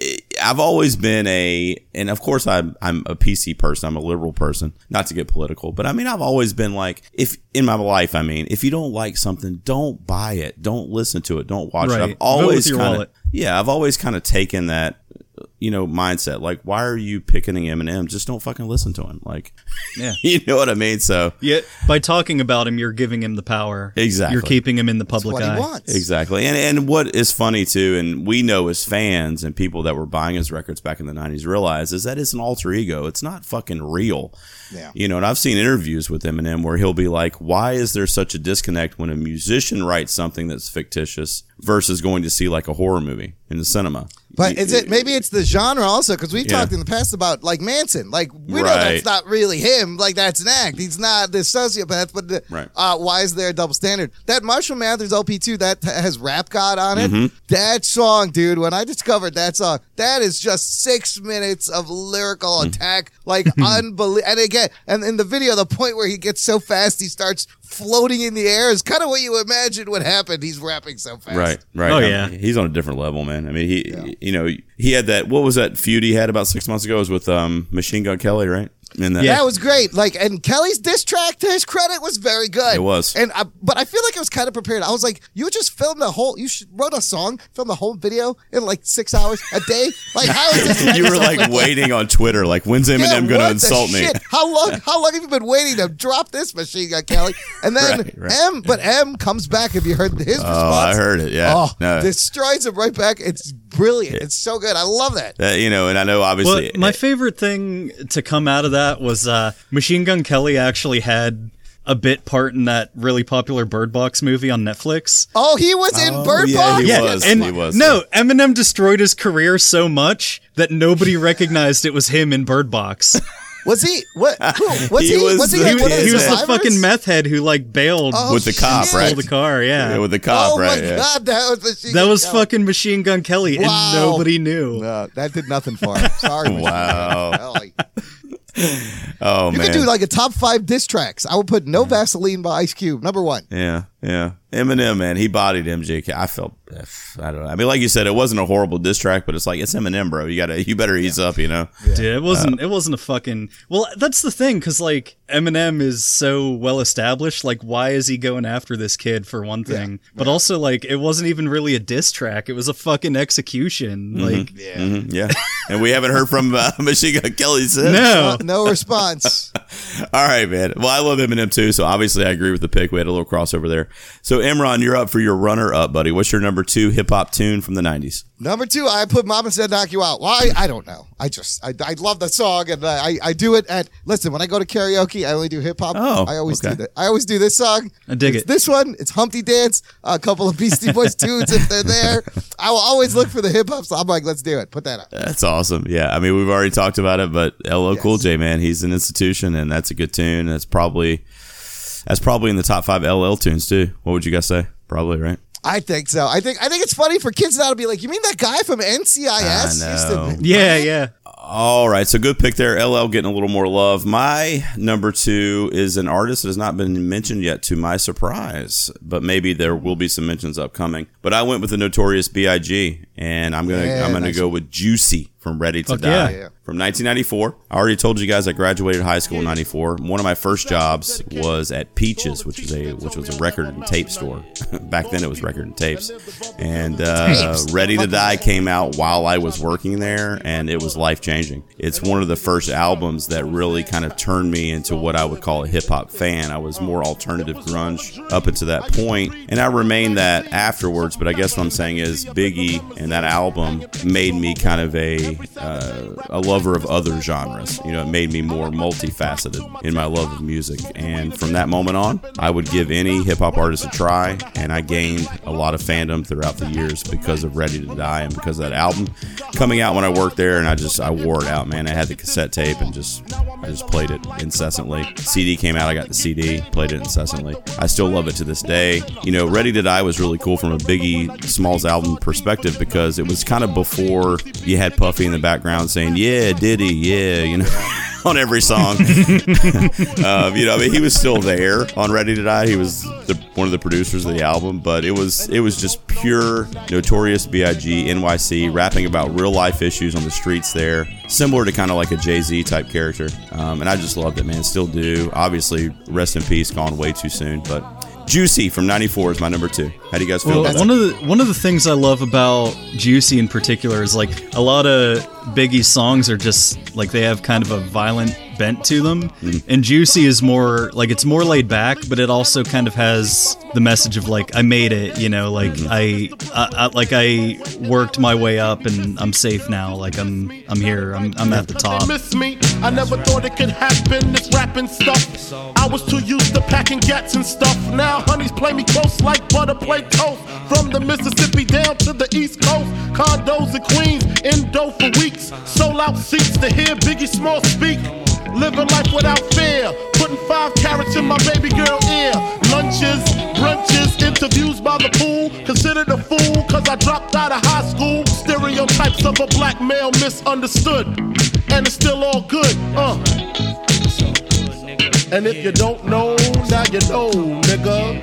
I've always been a, and of course I'm I'm a P C person. I'm a liberal person. Not to get political, but I mean I've always been like, if in my life, I mean, if you don't like something, don't buy it, don't listen to it, don't watch right. it. I've always kind of yeah, I've always kind of taken that, you know, mindset. Like, why are you picking Eminem? Just don't fucking listen to him. Like, yeah, you know what I mean? So yeah, by talking about him, you're giving him the power. Exactly. You're keeping him in the public That's what eye. he wants. Exactly. And and what is funny too, and we know as fans and people that were buying his records back in the nineties realize, is that it's an alter ego. It's not fucking real. Yeah. You know, and I've seen interviews with Eminem where he'll be like, why is there such a disconnect when a musician writes something that's fictitious versus going to see like a horror movie in the cinema? But is it maybe it's the genre also? Because we've Yeah. talked in the past about like Manson. Like we know Right. that's not really him. Like that's an act. He's not this sociopath. But the, Right. uh, why is there a double standard? That Marshall Mathers L P two that has Rap God on it. Mhm. That song, dude. When I discovered that song, that is just six minutes of lyrical Mm. attack, like unbelievable. And again, and in the video, the point where he gets so fast he starts floating in the air is kind of what you imagine would happen. He's rapping so fast. Right, right. Oh, I mean, yeah. he's on a different level, man. I mean, he, you know, he had that. What was that feud he had about six months ago? It was with um, Machine Gun Kelly, right? And that, That was great. Like, and Kelly's diss track, to his credit, was very good. It was. And I, but I feel like it was kind of prepared. I was like, you just filmed a whole, you should, wrote a song, filmed a whole video in like six hours a day. Like, how is this? you were like waiting on Twitter, like, when's Eminem Yeah, going to what the insult me? shit? How long? How long have you been waiting to drop this, Machine Gun Kelly? And then Right, right. M, but M comes back. Have you heard his response? Oh, I heard it. Yeah. Oh, No. destroys him right back. It's brilliant. It's so good. I love that. That, you know, and I know obviously. Well, my favorite thing to come out of that was uh, Machine Gun Kelly actually had a bit part in that really popular Bird Box movie on Netflix. Oh, he was in Bird yeah, Box? he Yeah, was. and he was. no, Eminem destroyed his career so much that nobody recognized it was him in Bird Box. Was he? What? Who, was He he? was Was he, the- like he, one of the he was the survivors? fucking meth head who like bailed Oh, with the cop, shit. right? stole the car. Yeah, Yeah, with the cop, Oh right? my yeah. god, that was Machine that Gun was Kelly. fucking Machine Gun Kelly, Wow. and nobody knew. No, that did nothing for him. Sorry. Machine Wow. Gun Kelly. Oh, You man. could do like a top five diss tracks. I would put No Vaseline by Ice Cube, number one. Yeah, yeah. Eminem, man, he bodied M J K. I felt, I don't know. I mean, like you said, it wasn't a horrible diss track, but it's like, it's Eminem, bro. You gotta, you better ease up, you know? Dude, it wasn't. it wasn't a fucking. Well, that's the thing, because like Eminem is so well established. Like, why is he going after this kid for one thing? But also, like, it wasn't even really a diss track. It was a fucking execution. Like, Yeah. Mhm, yeah. And we haven't heard from uh, Machine Gun Kelly since. no. Uh, no response. All right, man. Well, I love Eminem too, so obviously I agree with the pick. We had a little crossover there. So, Imran, you're up for your runner-up, buddy. What's your number two hip-hop tune from the nineties? Number two, I put Mama Said Knock You Out. Why? I don't know. I just, I, I love the song, and I, I do it at, listen, when I go to karaoke, I only do hip hop. Oh, I always okay. do that. I always do this song. I dig It's it. This one, it's Humpty Dance, a couple of Beastie Boys tunes if they're there. I will always look for the hip hop, so I'm like, let's do it. Put that up. That's awesome. Yeah, I mean, we've already talked about it, but L L Yes. Cool J, man, he's an institution, and that's a good tune. That's probably that's probably in the top five L L tunes too. What would you guys say? Probably, right? I think so. I think I think it's funny for kids now to be like, you mean that guy from N C I S? I used know. to- Yeah, yeah. All right, so good pick there. L L getting a little more love. My number two is an artist that has not been mentioned yet, to my surprise, but maybe there will be some mentions upcoming. But I went with the Notorious B I G, and I'm gonna Yeah, I'm gonna nice go with Juicy from Ready to Fuck Die yeah. Yeah. from nineteen ninety-four. I already told you guys I graduated high school in ninety-four. One of my first jobs was at Peaches, which is a which was a record and tape store. Back then it was record and tapes. And uh, Tapes. Ready to Die came out while I was working there, and it was life changing. It's one of the first albums that really kind of turned me into what I would call a hip hop fan. I was more alternative grunge up until that point, and I remained that afterwards. But I guess what I'm saying is Biggie and that album made me kind of a uh, a lover of other genres. You know, it made me more multifaceted in my love of music. And from that moment on, I would give any hip hop artist a try, and I gained a lot of fandom throughout the years because of Ready to Die and because of that album coming out when I worked there. And I just I wore it out, man. I had the cassette tape and just I just played it incessantly. C D came out, I got the C D, played it incessantly. I still love it to this day. You know, Ready to Die was really cool from a Biggie Smalls album perspective because it was kind of before you had Puffy in the background saying, yeah, Diddy, yeah, you know. on every song. um, you know, I mean, he was still there on Ready to Die. He was the, one of the producers of the album, but it was it was just pure Notorious B I G N Y C rapping about real life issues on the streets there, similar to kind of like a Jay-Z type character. Um, and I just loved it, man. Still do. Obviously, rest in peace, gone way too soon, but Juicy from ninety-four is my number two. How do you guys feel well, about one that? of the one of the things I love about Juicy in particular is like a lot of Biggie's songs are just like they have kind of a violent bent to them, mm. and Juicy is more like it's more laid back, but it also kind of has the message of like I made it, you know, like mm-hmm. I, I, I like I worked my way up and I'm safe now, like I'm I'm here, I'm I'm at the top. Miss me, I never thought it could happen. This rapping stuff, I was too used to packing gats and stuff. Now honeys play me close like butter play toast. From the Mississippi down to the East Coast, condos in Queens, in dough for weeks, sold out seats to hear Biggie Small speak. Living life without fear, putting five carats in my baby girl ear. Lunches, brunches, interviews by the pool. Considered a fool cause I dropped out of high school. Stereotypes of a black male misunderstood, and it's still all good, uh. And if you don't know, now you know, nigga.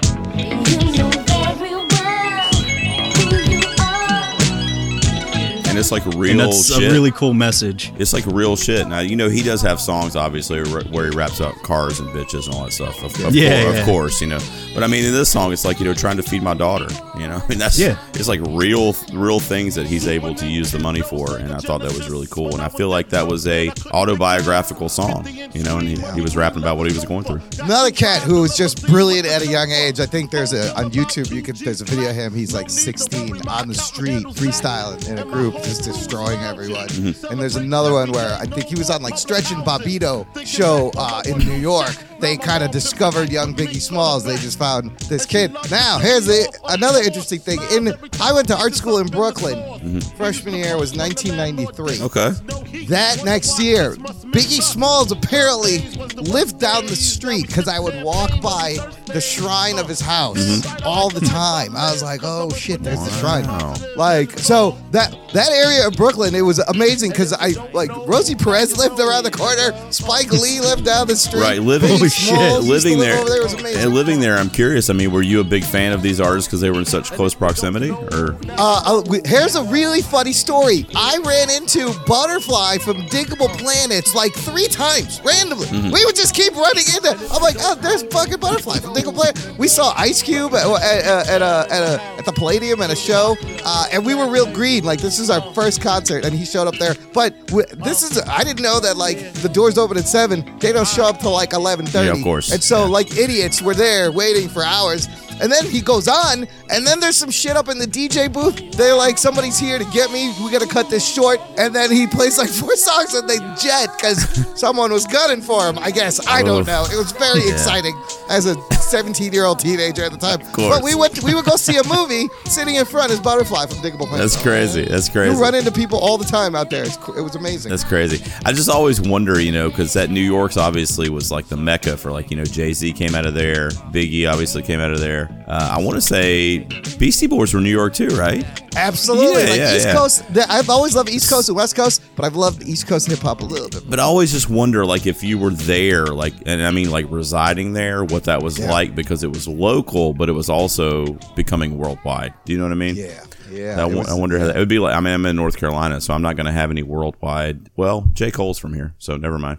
And it's like real and that's shit. a really cool message. It's like real shit. Now, you know, he does have songs, obviously, where he raps about cars and bitches and all that stuff. Of, of, yeah, course, yeah. of course, you know. But I mean, in this song, it's like, you know, trying to feed my daughter, you know. I mean, that's, yeah. it's like real, real things that he's able to use the money for. And I thought that was really cool. And I feel like that was a autobiographical song, you know, and he, he was rapping about what he was going through. Another cat who was just brilliant at a young age. I think there's a, on YouTube, you could, there's a video of him. He's like sixteen on the street, freestyling in a group, just destroying everyone. Mm-hmm. And there's another one where I think he was on like Stretch and Bobbito show uh, in New York. They kind of discovered young Biggie Smalls. They just found this kid. Now, here's the, another interesting thing. In I went to art school in Brooklyn. Mm-hmm. Freshman year was nineteen ninety-three. Okay. That next year, Biggie Smalls apparently lived down the street because I would walk by the shrine of his house mm-hmm. all the time. I was like, oh shit, there's wow. the shrine. Like, so that that area of Brooklyn, it was amazing because I like Rosie Perez lived around the corner. Spike Lee lived down the street. Right, living. Shit, living there, over there was amazing. And living there, I'm curious. I mean, were you a big fan of these artists because they were in such close proximity, or? Uh, uh, here's a really funny story. I ran into Butterfly from Diggable Planets like three times randomly. Mm-hmm. We would just keep running into. I'm like, oh, there's fucking Butterfly from Diggable Planets. We saw Ice Cube at, at, at, a, at, a, at the Palladium at a show, uh, and we were real green. Like this is our first concert, and he showed up there. But w- this is I didn't know that like the doors open at seven. They don't show up till like eleven thirty. Yeah, of course. And so, yeah. like idiots, we're there waiting for hours. And then he goes on, and then there's some shit up in the D J booth. They're like, somebody's here to get me. We gotta cut this short. And then he plays like four songs, and they jet because someone was gunning for him. I guess I don't know. It was very yeah. exciting as a seventeen-year-old teenager at the time. Of course. But we went. We would go see a movie. Sitting in front is Butterfly from Diggable Planets. That's crazy. That's crazy. You run into people all the time out there. It's, it was amazing. That's crazy. I just always wonder, you know, because that New York's obviously was like the mecca for like, you know, Jay-Z came out of there. Biggie obviously came out of there. Uh, I want to say Beastie Boys were New York too, right? Absolutely. Yeah, like yeah, East yeah. Coast. I've always loved East Coast and West Coast, but I've loved East Coast hip hop a little bit. But I always just wonder, like, if you were there, like, and I mean, like, residing there, what that was Yeah. like, because it was local, but it was also becoming worldwide. Do you know what I mean? Yeah. Yeah. I, it w- was- I wonder how that it would be like. I mean, I'm in North Carolina, so I'm not going to have any worldwide. Well, J. Cole's from here, so never mind.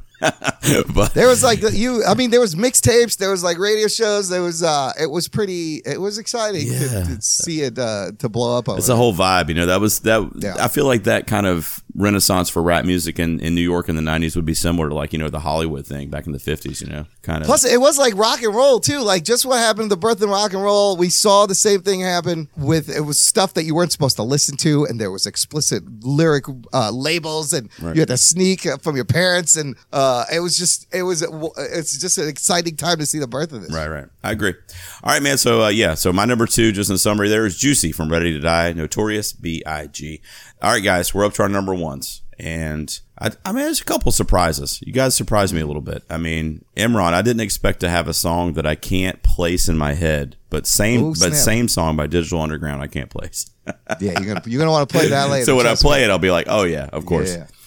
But There was like you. I mean, there was mixtapes. There was like radio shows. There was. uh It was pretty. It was exciting to, Yeah. to see it uh to blow up. Over it's a whole vibe, you know. That was that. Yeah. I feel like that kind of renaissance for rap music in, in New York in the nineties would be similar to like, you know, the Hollywood thing back in the fifties. You know, kind of. Plus, it was like rock and roll too. Like just what happened to the birth of rock and roll. We saw the same thing happen with it was stuff that you weren't supposed to listen to, and there was explicit lyric uh, labels, and Right. you had to sneak uh, from your parents, and uh, it was just it was it's just an exciting time to see the birth of this. Right, right. I agree. All right, man. So, uh, yeah. So, my number two, just in summary, there is Juicy from Ready to Die, Notorious B I G All right, guys. We're up to our number ones. And, I, I mean, there's a couple surprises. You guys surprised me a little bit. I mean, Imran, I didn't expect to have a song that I can't place in my head. But same Ooh, but snap. same song by Digital Underground I can't place. Yeah, you're gonna you're gonna want to play that later. So, when I Trust play me. it, I'll be like, oh, yeah, of course. Yeah.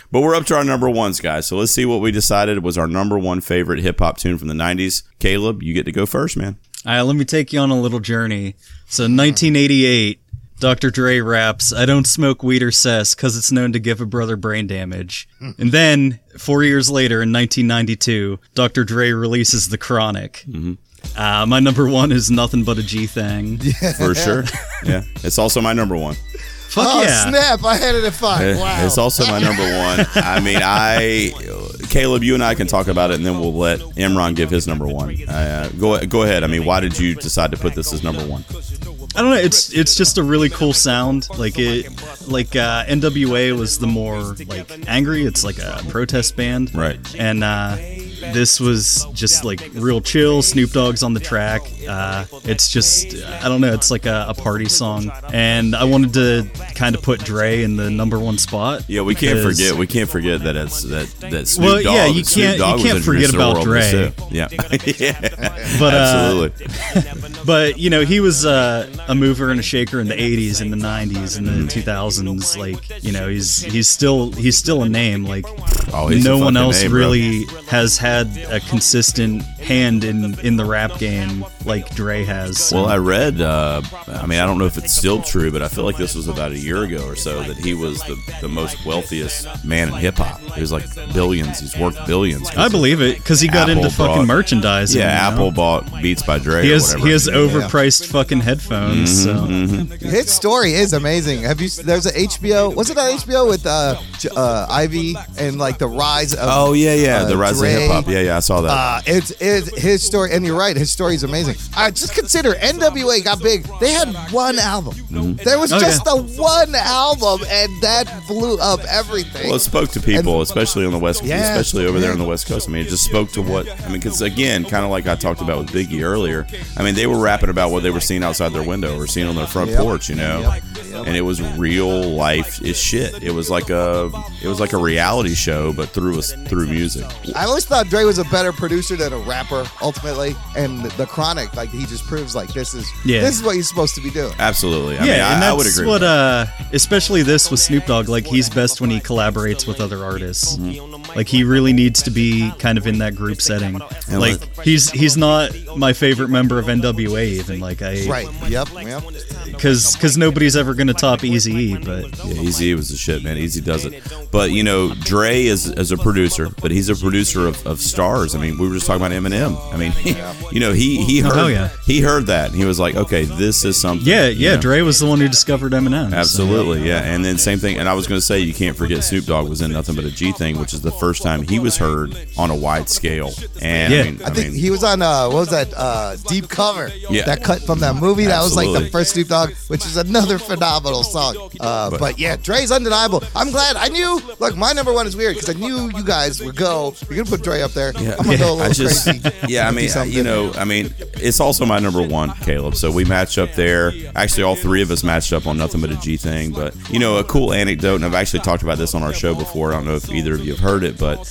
But we're up to our number ones, guys. So let's see what we decided was our number one favorite hip hop tune from the nineties. Caleb, you get to go first, man. All right, let me take you on a little journey. So nineteen eighty-eight, Doctor Dre raps, "I don't smoke weed or cess because it's known to give a brother brain damage." And then, four years later, in nineteen ninety-two, Doctor Dre releases The Chronic. Mm-hmm. Uh, my number one is Nothing But a G Thing. Yeah. For sure. Yeah. It's also my number one. Fuck oh, yeah. snap. I had it at five. Wow. It's also my number one. I mean, I, Caleb, you and I can talk about it, and then we'll let Imran give his number one. Uh, go, go ahead. I mean, why did you decide to put this as number one? I don't know. It's it's just a really cool sound. Like it, like uh, N W A was the more like angry. It's like a protest band, right? And uh, this was just like real chill. Snoop Dogg's on the track. Uh, it's just I don't know. It's like a, a party song, and I wanted to kind of put Dre in the number one spot. Yeah, we can't because- forget. We can't forget that it's that that Snoop Well, Dogg. yeah, you Snoop can't- Dogg you can't was forget introduced to the about world Dre. too. Yeah, yeah, But, uh, absolutely. But you know, he was uh, a mover and a shaker in the eighties, in the nineties, in the two thousands. Like, you know, he's he's still he's still a name. Like, Oh, he's no a one fucking else name, bro. really has had a consistent hand in in the rap game like Dre has. So. Well, I read, uh, I mean, I don't know if it's still true, but I feel like this was about a year ago or so that he was the, the most wealthiest man in hip hop. He was like billions. He's worth billions. I believe it because he got Apple into fucking bought- merchandising. Yeah, you know? Apple bought Beats by Dre. He or has whatever. he has overpriced fucking headphones. So. Mm-hmm. His story is amazing. Have you? There's an H B O. Was it on H B O with uh, J- uh, Ivy and like the rise of? Oh yeah, yeah, uh, the rise Dre. of hip hop. Yeah, yeah, I saw that. Uh, it's it's his story, and you're right. His story is amazing. Uh, just consider N W A got big. They had one album. Mhm. There was Oh, just yeah. the one album, and that blew up everything. Well, it spoke to people, especially on the West, Yeah, especially over there yeah. on the West Coast. I mean, it just spoke to what I mean, because again, kind of like I talked about with Biggie earlier. I mean, they were rapping about what they were seeing outside their window or seeing on their front Yep. porch, you know, Yep. Yep. and it was real life is shit. It was like a, it was like a reality show, but through us through music. I always thought Dre was a better producer than a rapper, ultimately. And the Chronic, like he just proves like this is Yeah. this is what you're supposed to be doing. Absolutely. I yeah, mean, and I, that's I would agree. what, with uh, especially this with Snoop Dogg. Like, he's best when he collaboraats with other artists. Mm-hmm. Like, he really needs to be kind of in that group setting. And Like, he's he's not my favorite member of N W A. Even like I Right. Yep. Yep. because because nobody's ever gonna top Eazy-E. But Yeah, Easy was the shit, man. Easy does it. But, you know, Dre is as a producer, but he's a producer of, of stars. I mean, we were just talking about Eminem. I mean, you know, he he heard Oh, yeah. he heard that. And he was like, okay, this is something. yeah, you yeah, know? Dre was the one who discovered Eminem. so- Absolutely, yeah. And then same thing. And I was going to say, you can't forget Snoop Dogg was in Nothing But a G Thing, which is the first time he was heard on a wide scale. And Yeah. I mean, I think he was on uh, what was that? Uh, Deep Cover. Yeah. That cut from that movie. That was like Absolutely. the first Snoop Dogg, which is another phenomenal song. Uh, But- but, yeah, Dre's undeniable. I'm glad. I knew. Look, my number one is weird because I knew you guys would go. You're gonna put Dre up there. Yeah, I'm gonna go a little I just, crazy. yeah, I mean, Do you know, I mean, it's also my number one, Caleb. So we match up there. Actually, all three of us matched up on Nothing But a G Thing. But you know, a cool anecdote, and I've actually talked about this on our show before. I don't know if either of you have heard it, but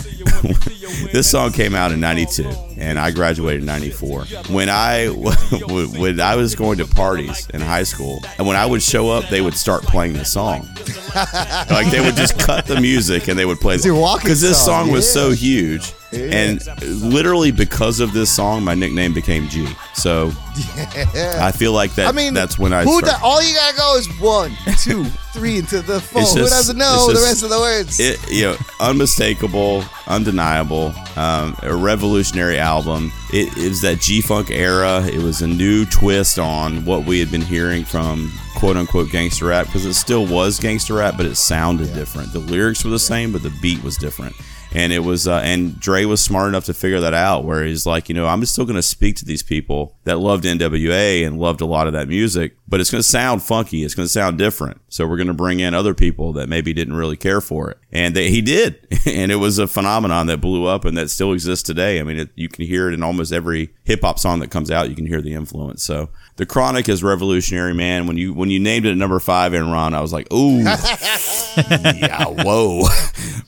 this song came out in ninety-two, and I graduated in ninety-four. When I when I was going to parties in high school, and when I would show up, they would start playing this song. Like they would just cut the music and they would play It's your walking because this song, song was yeah. so huge. And literally because of this song, my nickname became G. So I feel like that. I mean, that's when I. Who start- do, all you gotta go is one, two, three into the phone. It's Who just- doesn't know it's the just- rest of the words? It, you know, unmistakable, undeniable, um, a revolutionary album. It, it was that G-Funk era. It was a new twist on what we had been hearing from quote-unquote gangster rap, because it still was gangster rap, but it sounded different. The lyrics were the same, but the beat was different. And it was, uh, and Dre was smart enough to figure that out, where he's like, you know, I'm still going to speak to these people that loved N W A and loved a lot of that music, but it's going to sound funky. It's going to sound different. So we're going to bring in other people that maybe didn't really care for it. And they, he did. And it was a phenomenon that blew up and that still exists today. I mean, it, you can hear it in almost every hip hop song that comes out. You can hear the influence. So The Chronic is revolutionary, man. When you, when you named it at number five, Enron, I was like, ooh, yeah, whoa.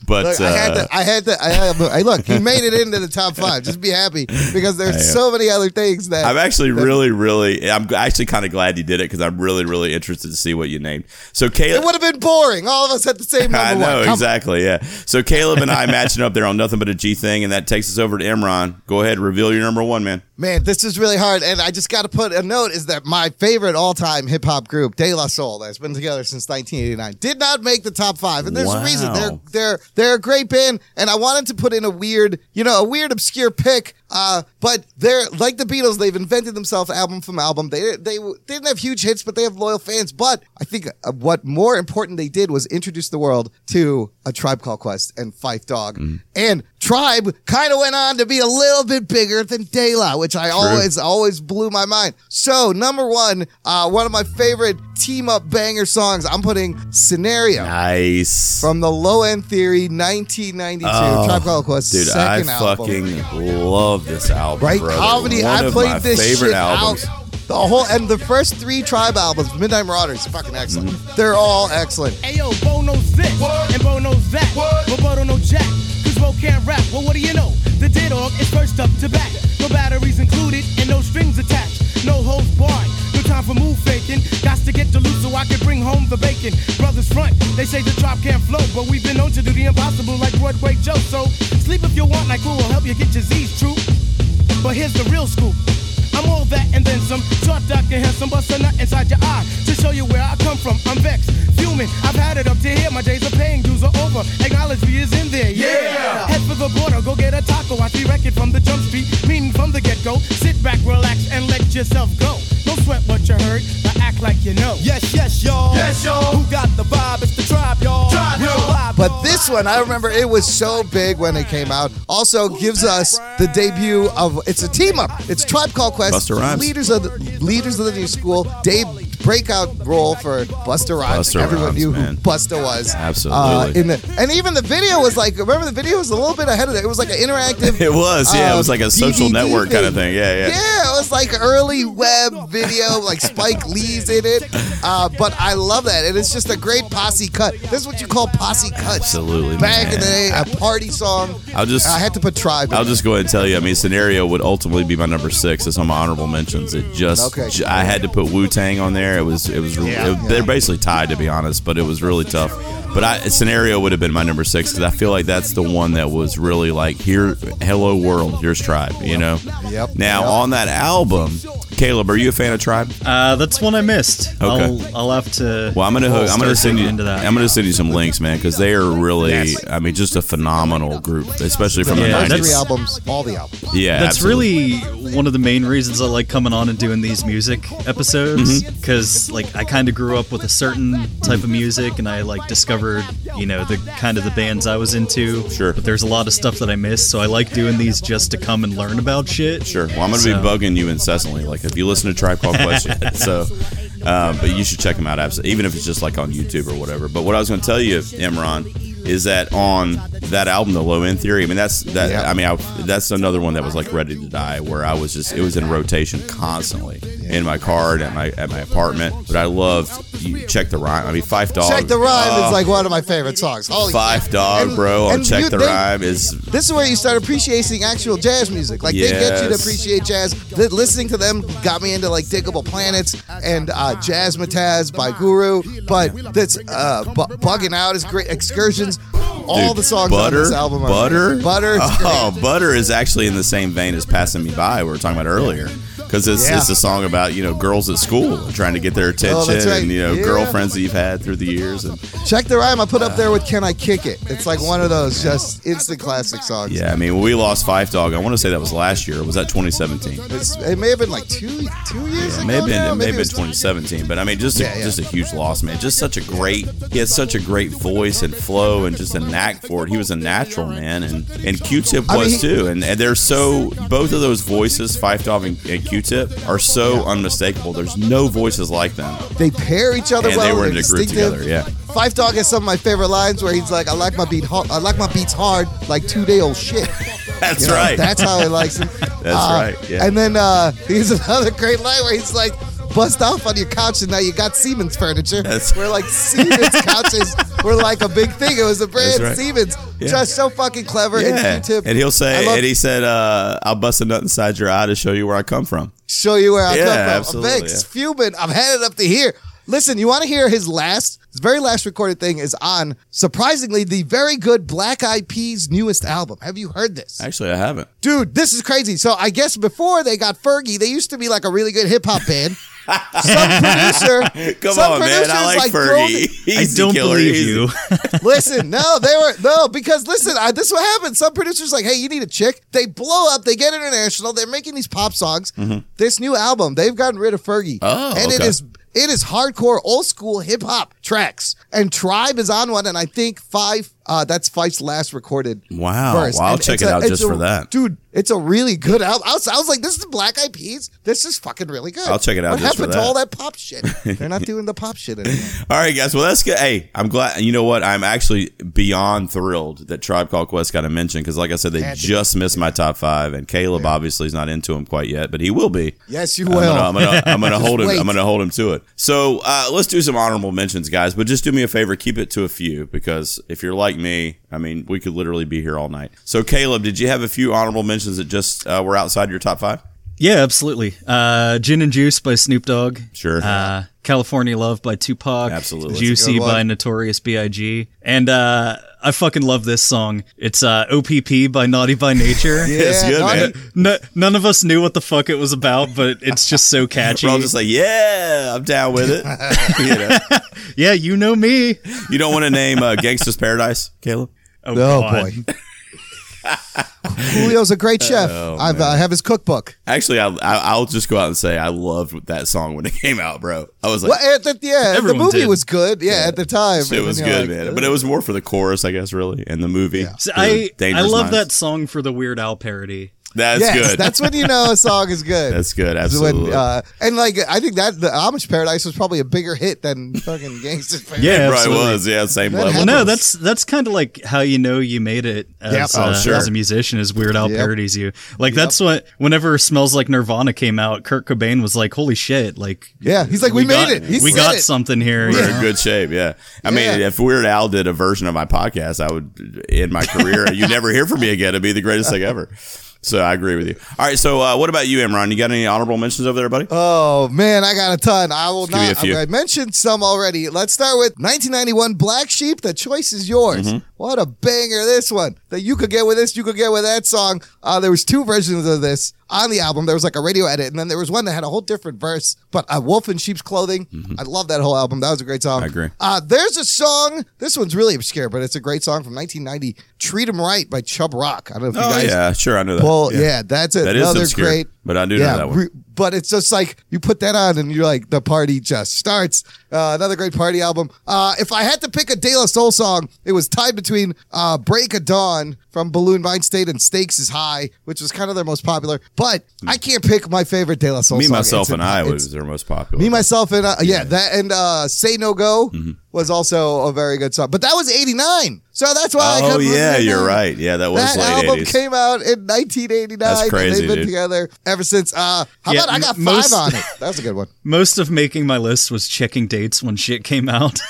But look, I had uh, to. I had to. I, had, I look. He made it into the top five. Just be happy because I there's am. so many other things that I'm actually that- really, really. I'm actually kind of glad you did it because I'm really, really interested to see what you named. So It Caleb, would have been boring. All of us had the same number I know one. Come exactly. Yeah. So Caleb and I matching up there on Nothing But a G Thing, and that takes us over to Imran. Go ahead, reveal your number one, man. Man, this is really hard, and I just got to put a note is that my favorite all-time hip-hop group, De La Soul, that's been together since nineteen eighty-nine, did not make the top five, and there's Wow. a reason. They're they're they're a great band, and I wanted to put in a weird, you know, a weird obscure pick, uh, but they're like the Beatles. They've invented themselves album from album. They they didn't have huge hits, but they have loyal fans. But I think uh, what more important they did was introduce the world to A Tribe Called Quest and Phife Dawg, Mm. and Tribe kind of went on to be a little bit bigger than De La, which I always always blew my mind. So number one, uh, one of my favorite team up banger songs, I'm putting Scenario. Nice. From the Low End Theory, nineteen ninety-two, Oh, Tribe Called Quest, Dude, I second album. fucking love this album, Right? brother. Comedy, One I of played my this favorite shit albums. out. The whole and the first three Tribe albums, Midnight Marauders, fucking excellent. Mm-hmm. They're all excellent. Ayo, Bo knows this, and Bo knows that. But Bo don't know Jack, cause Bo can't rap. Well, what do you know? The D-Dog is first up to back. No batteries included and no strings attached. No holds barred. No time for move faking. Got to get to loose so I can bring home the bacon. Brothers front, they say the drop can't flow, but we've been known to do the impossible like Broadway Joe. So sleep if you want, like who will help you get your Z's true. But here's the real scoop. I'm all that and then some. Short, dark, and handsome, bust a nut inside your eye to show you where I come from. I'm vexed, fuming. I've had it up to here. My days of paying dues are over. Acknowledge me is in there. Yeah. Head for the border, go get a taco. I see record from the jump street, meaning from the get go. Sit back, relax, and let yourself go. Don't sweat what you heard, but act like you know. Yes, yes, y'all. Yes, y'all. Who got the vibe? It's the Tribe, y'all. Tribe, Real y'all. vibe, But y'all. this one, I remember it was so big when it came out. Also gives us the debut of, it's a team up. It's Tribe Called Quest. Busta Rhymes. Leaders of the, leaders of the new school. Dave breakout role for Busta Rhymes. Busta Everyone Rhymes, knew man. who Busta was. Absolutely. Uh, in the, and even the video was like, remember the video was a little bit ahead of that. It was like an interactive. It was, yeah. It was like a uh, social D V D network kind of thing. Yeah, yeah. Yeah, it was like early web video, like Spike Lee's in it. Uh, but I love that. And it's just a great posse cut. This is what you call posse cuts. Absolutely, Back man. in the day, a party song. I'll just- I had to put Tribe in I'll there. just go ahead and tell you. I mean, Scenario would ultimately be my number six. It's on my honorable mentions. It just, Okay. j- I had to put Wu Tang on there. It was, it was, Yeah, it- yeah. they're basically tied to be honest, but it was really tough. But I, Scenario would have been my number six because I feel like that's the one that was really like, here, hello world, here's Tribe. You know. Yep. Now Yep. on that album, Caleb, are you a fan of Tribe? Uh, that's one I missed. Okay. I'll, I'll have to. Well, I'm gonna hook, I'm start gonna send you digging into that. I'm gonna send you some links, man, because they are really, Yes. I mean, just a phenomenal group, especially from Yeah, the First nineties. three albums, all the albums. Yeah, That's absolutely. really one of the main reasons I like coming on and doing these music episodes Mm-hmm. because like I kind of grew up with a certain type of music and I like discovered, you know, the kind of the bands I was into. Sure. But there's a lot of stuff that I missed, so I like doing these just to come and learn about shit. Sure. Well, I'm going to So- be bugging you incessantly. Like, if you listen to Tribe Called Quest yet. So, um, but you should check them out, absolutely, even if it's just like on YouTube or whatever. But what I was going to tell you, Imran, is that on that album, The Low End Theory, I mean, that's that. Yeah. I mean, I, that's another one that was like ready to die, where I was just, it was in rotation constantly in my car and at my at my apartment. But I loved, you check the rhyme. I mean, Phife Dawg. Check the Rhyme oh, is like one of my favorite songs. Holy Phife shit. Dawg, And- bro. On and Check you- the they- Rhyme is. This is where you start appreciating actual jazz music. Like they get you to Yes. appreciate jazz. Th- Listening to them got me into like Diggable Planets and uh, Jazzmatazz by Guru. But that's uh, bu- Bugging Out is great. Excursions. All Dude, the songs Butter, on this album are Butter, great. Butter. Is oh, great. Butter is actually in the same vein as Passing Me By we were talking about earlier. Because it's, Yeah. it's a song about, you know, girls at school and trying to get their attention Oh, that's right. and, you know, Yeah. girlfriends that you've had through the years. And Check the Rhyme I put up there with Can I Kick It? It's like one of those just instant classic songs. yeah, I mean, when we lost Phife Dawg, I want to say that was last year. Or was that twenty seventeen? It's, it may have been like two two years Yeah, ago. it may have been, now. it may have Maybe been was- twenty seventeen, but I mean, just a, Yeah, yeah. just a huge loss, man. Just such a great, he had such a great voice and flow and just a knack for it. He was a natural, man, and and Q-Tip I mean, was he- too. And, and they're so, both of those voices, Phife Dawg and, and Q-Tip, are so unmistakable. There's no voices like them. They pair each other And well. they were they're in a group distinctive. together, yeah. Phife Dawg has some of my favorite lines where he's like, "I like my beat, ho- I like my beats hard, like two day old shit." That's You know, right. That's how he likes them. That's right, yeah. And then uh, he's another great line where he's like, bust off on your couch, and now you got Siemens furniture. That's- where like Siemens couches were like a big thing. It was a brand That's right. Siemens. Yeah. Just so fucking clever. Yeah. And Q-tip. And he'll I say, love- and he said, uh, "I'll bust a nut inside your eye to show you where I come from." show you where I Yeah, come from. absolutely, I'm vexed, yeah. fuming. I'm headed up to here. Listen, you want to hear his last, his very last recorded thing is on, surprisingly, the very good Black Eyed Peas' newest album. Have you heard this? Actually, I haven't. Dude, this is crazy. So I guess before they got Fergie, they used to be like a really good hip hop band. Some producer, Come some on, man. I producers, like throw Fergie. the- He's I don't the killer. believe He's- you. Listen, no, they were no because listen, I, this is what happens. Some producers like, hey, you need a chick. They blow up. They get international. They're making these pop songs. This new album, they've gotten rid of Fergie, Oh, and it okay. is it is hardcore, old school hip hop tracks. And Tribe is on one, and I think Five. Uh, that's Fife's last recorded Wow. verse. Well, I'll And check it's it a- out it's just a- for that. dude. It's a really good album. I was, I was like, this is Black Eyed Peas. This is fucking really good. I'll check it out What just for happened to that. all that pop shit? They're not doing the pop shit anymore. All right, guys. Well, that's good. Hey, I'm glad. You know what? I'm actually beyond thrilled that Tribe Called Quest got a mention because, like I said, they Had to. just missed my top five, and Caleb obviously is not into him quite yet, but he will be. Yes, you I'm will. gonna, I'm gonna, I'm gonna Just hold him. wait. I'm gonna hold him to it. So uh, let's do some honorable mentions, guys. But just do me a favor, keep it to a few because if you're like me, I mean, we could literally be here all night. So, Caleb, did you have a few honorable mentions that just uh, were outside your top five? Yeah, absolutely. Uh, Gin and Juice by Snoop Dogg. Sure. Uh, California Love by Tupac. Absolutely. That's a Juicy good one. by Notorious B I G. And uh, I fucking love this song. It's uh, O P P by Naughty by Nature. Yeah, It's good, Naughty- man. No, none of us knew what the fuck it was about, but it's just so catchy. We're all just like, yeah, I'm down with it. you, know. yeah, you know me. You don't want to name uh, Gangsta's Paradise, Caleb? Oh, Oh God. boy. Julio's a great chef. Oh, I've, man. I have his cookbook. Actually, I, I, I'll just go out and say I loved that song when it came out, bro. I was like, Well, at the, yeah, the Everyone movie did. was good. Yeah, at the time. it was And you're good, like, man. But it was more for the chorus, I guess, really, and the movie. So The I I Dangerous love Minds. that song for the Weird Al parody. That's yes, good. that's when you know a song is good. That's good. Is Absolutely. When, uh, and like, I think that the Amish Paradise was probably a bigger hit than fucking Gangsta's Paradise. Yeah, it probably absolutely. was. Yeah, same That level. Well, no, happens. that's that's kind of like how you know you made it as, Yep. Oh, uh, sure. as a musician, is Weird Al Yep. parodies you. Like that's what. Whenever Smells Like Nirvana came out, Kurt Cobain was like, "Holy shit!" Like, Yeah, he's like, we, made got, it. He we said got it. something here. We're you in know? good shape. Yeah. I mean, Yeah. if Weird Al did a version of my podcast, I would end my career. You never hear from me again. It'd be the greatest thing ever. So I agree with you. All right. So uh, what about you, Imran? You got any honorable mentions over there, buddy? Oh man, I got a ton. I will Give me a not. few. I mentioned some already. Let's start with nineteen ninety-one Black Sheep. The choice is yours. Mm-hmm. What a banger this one! That you could get with this, you could get with that song. Uh, there was two versions of this on the album. There was like a radio edit, and then there was one that had a whole different verse. But a wolf in sheep's clothing. I love that whole album. That was a great song. Mm-hmm. I agree. Uh, there's a song. This one's really obscure, but it's a great song from nineteen ninety. "Treat 'Em Right" by Chub Rock. I don't know if you Oh, guys. yeah. Sure. I know that. Well, yeah, that's That is another obscure, great. but I do know that one. re- but it's just like you put that on and you're like, the party just starts. Uh, another great party album. Uh, if I had to pick a De La Soul song, it was tied between uh, "Break of Dawn" from Balloon Vine State and "Stakes is High," which was kind of their most popular. But I can't pick my favorite De La Soul Me, song. myself, It's and in- I it's- was their most popular. Me, myself, and uh, yeah, that and uh, "Say No Go" Mm-hmm. was also a very good song. But that was eighty-nine, so that's why. I Oh, couldn't yeah. remember. You're right. Yeah, that was That late album eighties. came out in nineteen eighty-nine. That's crazy, and they've been dude. together ever since. Uh, how Yeah, about I got m- five most- on it? That was a good one. Most of making my list was checking dates when shit came out.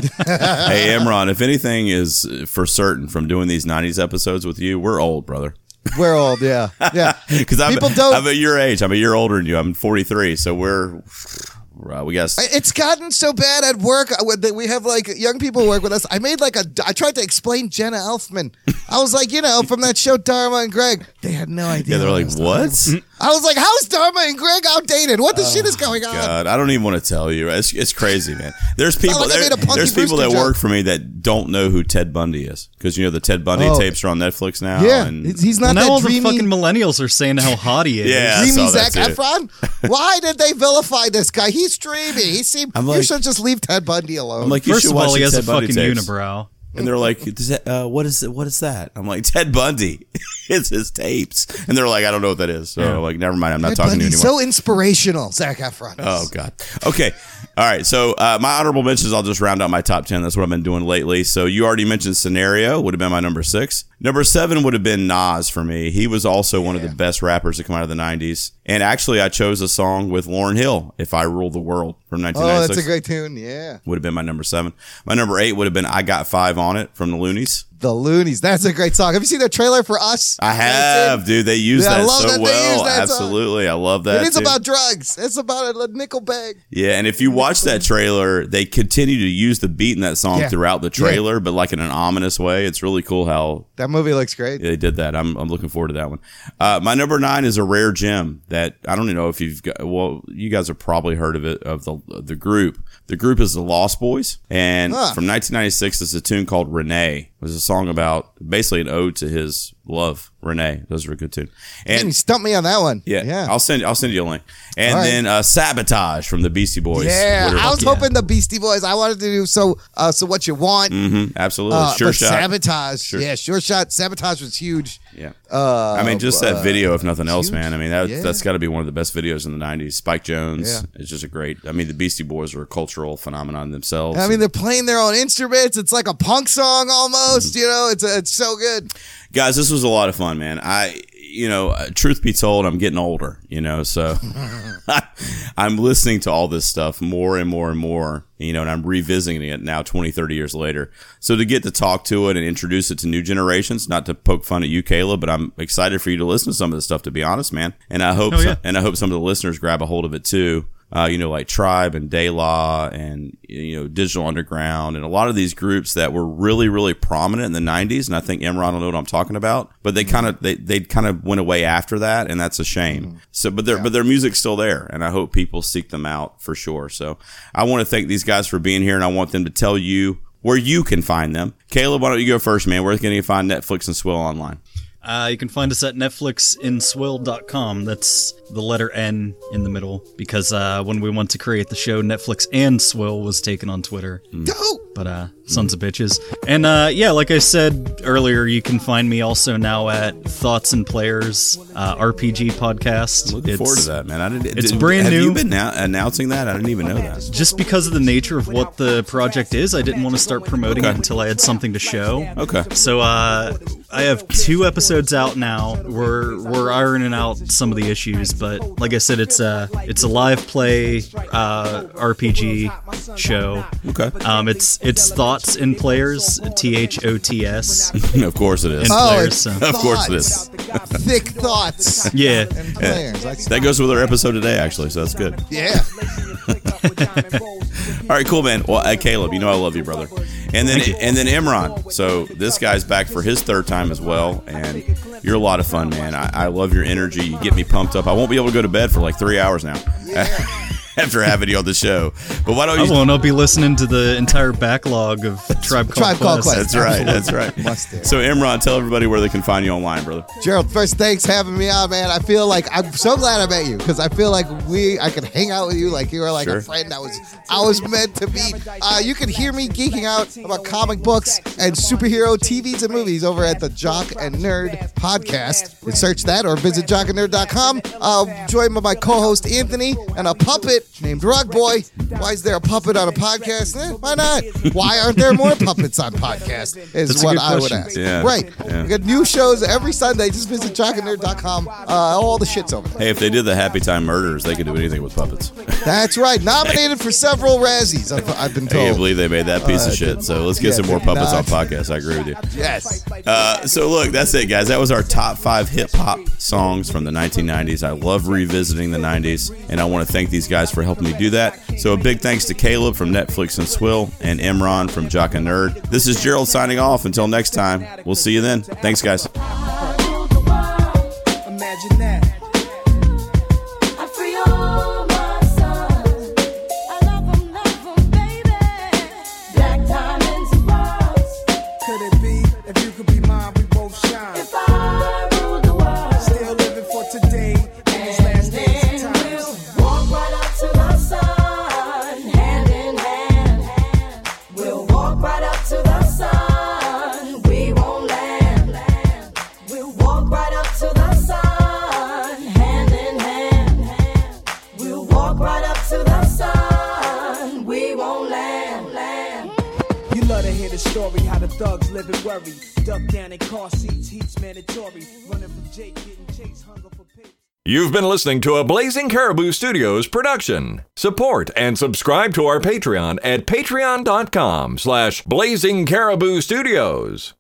Hey, Imran, if anything is for certain from doing these nineties episodes with you, we're old, brother. We're old, yeah, yeah. Because I'm, People don't- I'm at your age. I'm a year older than you. I'm forty-three. So we're, uh, we got. It's gotten so bad at work uh, that we have like young people who work with us. I made like a. I tried to explain Jenna Elfman. I was like, you know, from that show Dharma and Greg. They had no idea. Yeah, they're what I like, was what? talking about. I was like, how is Dharma and Greg outdated? What the shit is going on? God, I don't even want to tell you. It's, it's crazy, man. There's people. like I there- made a Punky there's people Brewster that joke. work for me that don't know who Ted Bundy is because you know the Ted Bundy Oh. tapes are on Netflix now. Yeah, and he's Well, not now all that the dreamy. fucking millennials are saying how hot he is. Yeah, I Dreamy saw that Zac too. Efron? Why did they vilify this guy? He's dreamy. He seemed. I'm you like- should just leave Ted Bundy alone. I'm like, you First should of watch all, he the has Ted a Bundy fucking tapes. unibrow. And they're like, Does that, uh, what is it? What is that? I'm like, Ted Bundy. It's his tapes. And they're like, I don't know what that is. So I'm like, never mind. I'm not Ted talking Bundy's to you anymore. so inspirational, Zac Efron. Oh, God. Okay. All right. So uh, my honorable mentions, I'll just round out my top ten. That's what I've been doing lately. So you already mentioned Scenario, would have been my number six. Number seven would have been Nas for me. He was also yeah. one of the best rappers to come out of the nineties. And actually, I chose a song with Lauryn Hill, If I Rule the World, from nineteen ninety-six. Oh, that's a great tune, yeah. Would have been my number seven. My number eight would have been I Got Five on It from the Loonies. The Loonies. That's a great song. Have you seen their trailer for Us? I have, dude. They use yeah, that I love so that well. That Absolutely. song. I love that. It is too. about drugs. It's about a nickel bag. Yeah, and if you watch that trailer, they continue to use the beat in that song yeah. throughout the trailer, yeah. but like in an ominous way. It's really cool how that movie looks great. They did that. I'm I'm looking forward to that one. Uh, my number nine is a rare gem that I don't even know if you've got. Well, you guys have probably heard of it, of the the group. The group is the Lost Boys, and huh. from nineteen ninety-six, it's a tune called Renee. It was a song about basically an ode to his love, Renee. Those are a good tune. And Man, you stumped me on that one. Yeah, yeah. I'll send I'll send you a link. And right. then uh, Sabotage from the Beastie Boys. Yeah, Whatever. I was yeah. hoping the Beastie Boys. I wanted to do so. Uh, so what you want? Mm-hmm, absolutely. Uh, sure but shot. Sabotage. Sure. Yeah, sure shot. Sabotage was huge. Yeah. Uh, I mean, just that uh, video, if nothing else, huge. man. I mean, that, yeah. that's got to be one of the best videos in the nineties. Spike Jones yeah. is just a great. I mean, the Beastie Boys were a cultural phenomenon themselves. I mean, they're playing their own instruments. It's like a punk song almost. Mm-hmm. You know, it's a, it's so good. Guys, this was a lot of fun, man. I, you know, uh, truth be told, I'm getting older, you know, so I'm listening to all this stuff more and more and more, you know, and I'm revisiting it now twenty, thirty years later. So to get to talk to it and introduce it to new generations, not to poke fun at you, Caleb, but I'm excited for you to listen to some of this stuff, to be honest, man. And I hope, oh, yeah. some, and I hope some of the listeners grab a hold of it too. Uh, you know, like Tribe and De La and, you know, Digital Underground and a lot of these groups that were really, really prominent in the nineties. And I think Imran will know what I'm talking about, but they kind of, they, they kind of went away after that. And that's a shame. Mm-hmm. So, but their, yeah. but their music's still there. And I hope people seek them out for sure. So I want to thank these guys for being here, and I want them to tell you where you can find them. Caleb, why don't you go first, man? Where can you find Netflix and Swill online? Uh, you can find us at netflix in swill dot com. That's the letter N in the middle, because uh, when we went to create the show, Netflix and Swill was taken on Twitter. Mm. But uh, sons of bitches. And uh, yeah, like I said earlier, you can find me also now at Thoughts and Players uh, R P G podcast. Looking it's, forward to that, man. I didn't. It's did, brand have new. Have you been now announcing that? I didn't even know that. Just because of the nature of what the project is, I didn't want to start promoting okay. it until I had something to show. Okay. So uh, I have two episodes out now. We're we're ironing out some of the issues, but like I said, it's a it's a live play uh, R P G show. Okay. Um, it's it's Thoughts and Players, T H O T S. Of course it is. And oh, players, it's so. Of course it is. Thick thoughts. Yeah. And players. yeah. That goes with our episode today, actually, so that's good. Yeah. All right, cool, man. Well, uh, Caleb, you know I love you, brother. And then and then Imran. So this guy's back for his third time as well, and you're a lot of fun, man. I, I love your energy. You get me pumped up. I won't be able to go to bed for like three hours now. Yeah. After having you on the show. But why don't you... I won't. I'll be listening to the entire backlog of Tribe Called Tribe Called Quest. That's right. That's right. So, Imran, tell everybody where they can find you online, brother. Gerald, first, thanks for having me on, man. I feel like I'm so glad I met you, because I feel like we I could hang out with you like you were like Sure. a friend I was I was meant to be. Uh, you can hear me geeking out about comic books and superhero T Vs and movies over at the Jock and Nerd podcast. You search that or visit jock and nerd dot com. Uh, join by my co-host Anthony and a puppet named Rug Boy. Why is there a puppet on a podcast? Eh, why not? Why aren't there more puppets on podcasts? Is That's a what good I would question. ask. Yeah. Right. Yeah. We got new shows every Sunday. Just visit jock and nerd dot com. Uh, all the shit's over there. Hey, if they did the Happy Time Murders, they could do anything with puppets. That's right. Nominated for several Razzies, I've, I've been I can't told. believe they made that piece Uh, of shit. So let's get yeah, some more did puppets not. on podcasts. I agree with you. Yes. Uh, so look, that's it, guys. That was our top five hip hop songs from the nineteen nineties. I love revisiting the nineties, and I want to thank these guys for helping me do that. So a big thanks to Caleb from Netflix and Swill and Imran from Jock and Nerd. This is Gerald signing off. Until next time, we'll see you then. Thanks, guys. Imagine that. I free all my sons. I love them, love them, baby. Black diamonds and pearls. Could it be if you could be mine, we both shine? If I rule the world, still living for today in these last days and times. We'll walk right up to the sun, hand in hand. We'll walk right up to the sun. We won't land. We'll walk right up to the sun, hand in hand. We'll walk right up to the sun. We won't land. You love to hear the this story, how the thugs live and worry. Duck down in car seats, heat's mandatory. Running from Jake, getting chased, hunger for pigs. You've been listening to a Blazing Caribou Studios production. Support and subscribe to our Patreon at patreon.com slash Blazing Caribou Studios.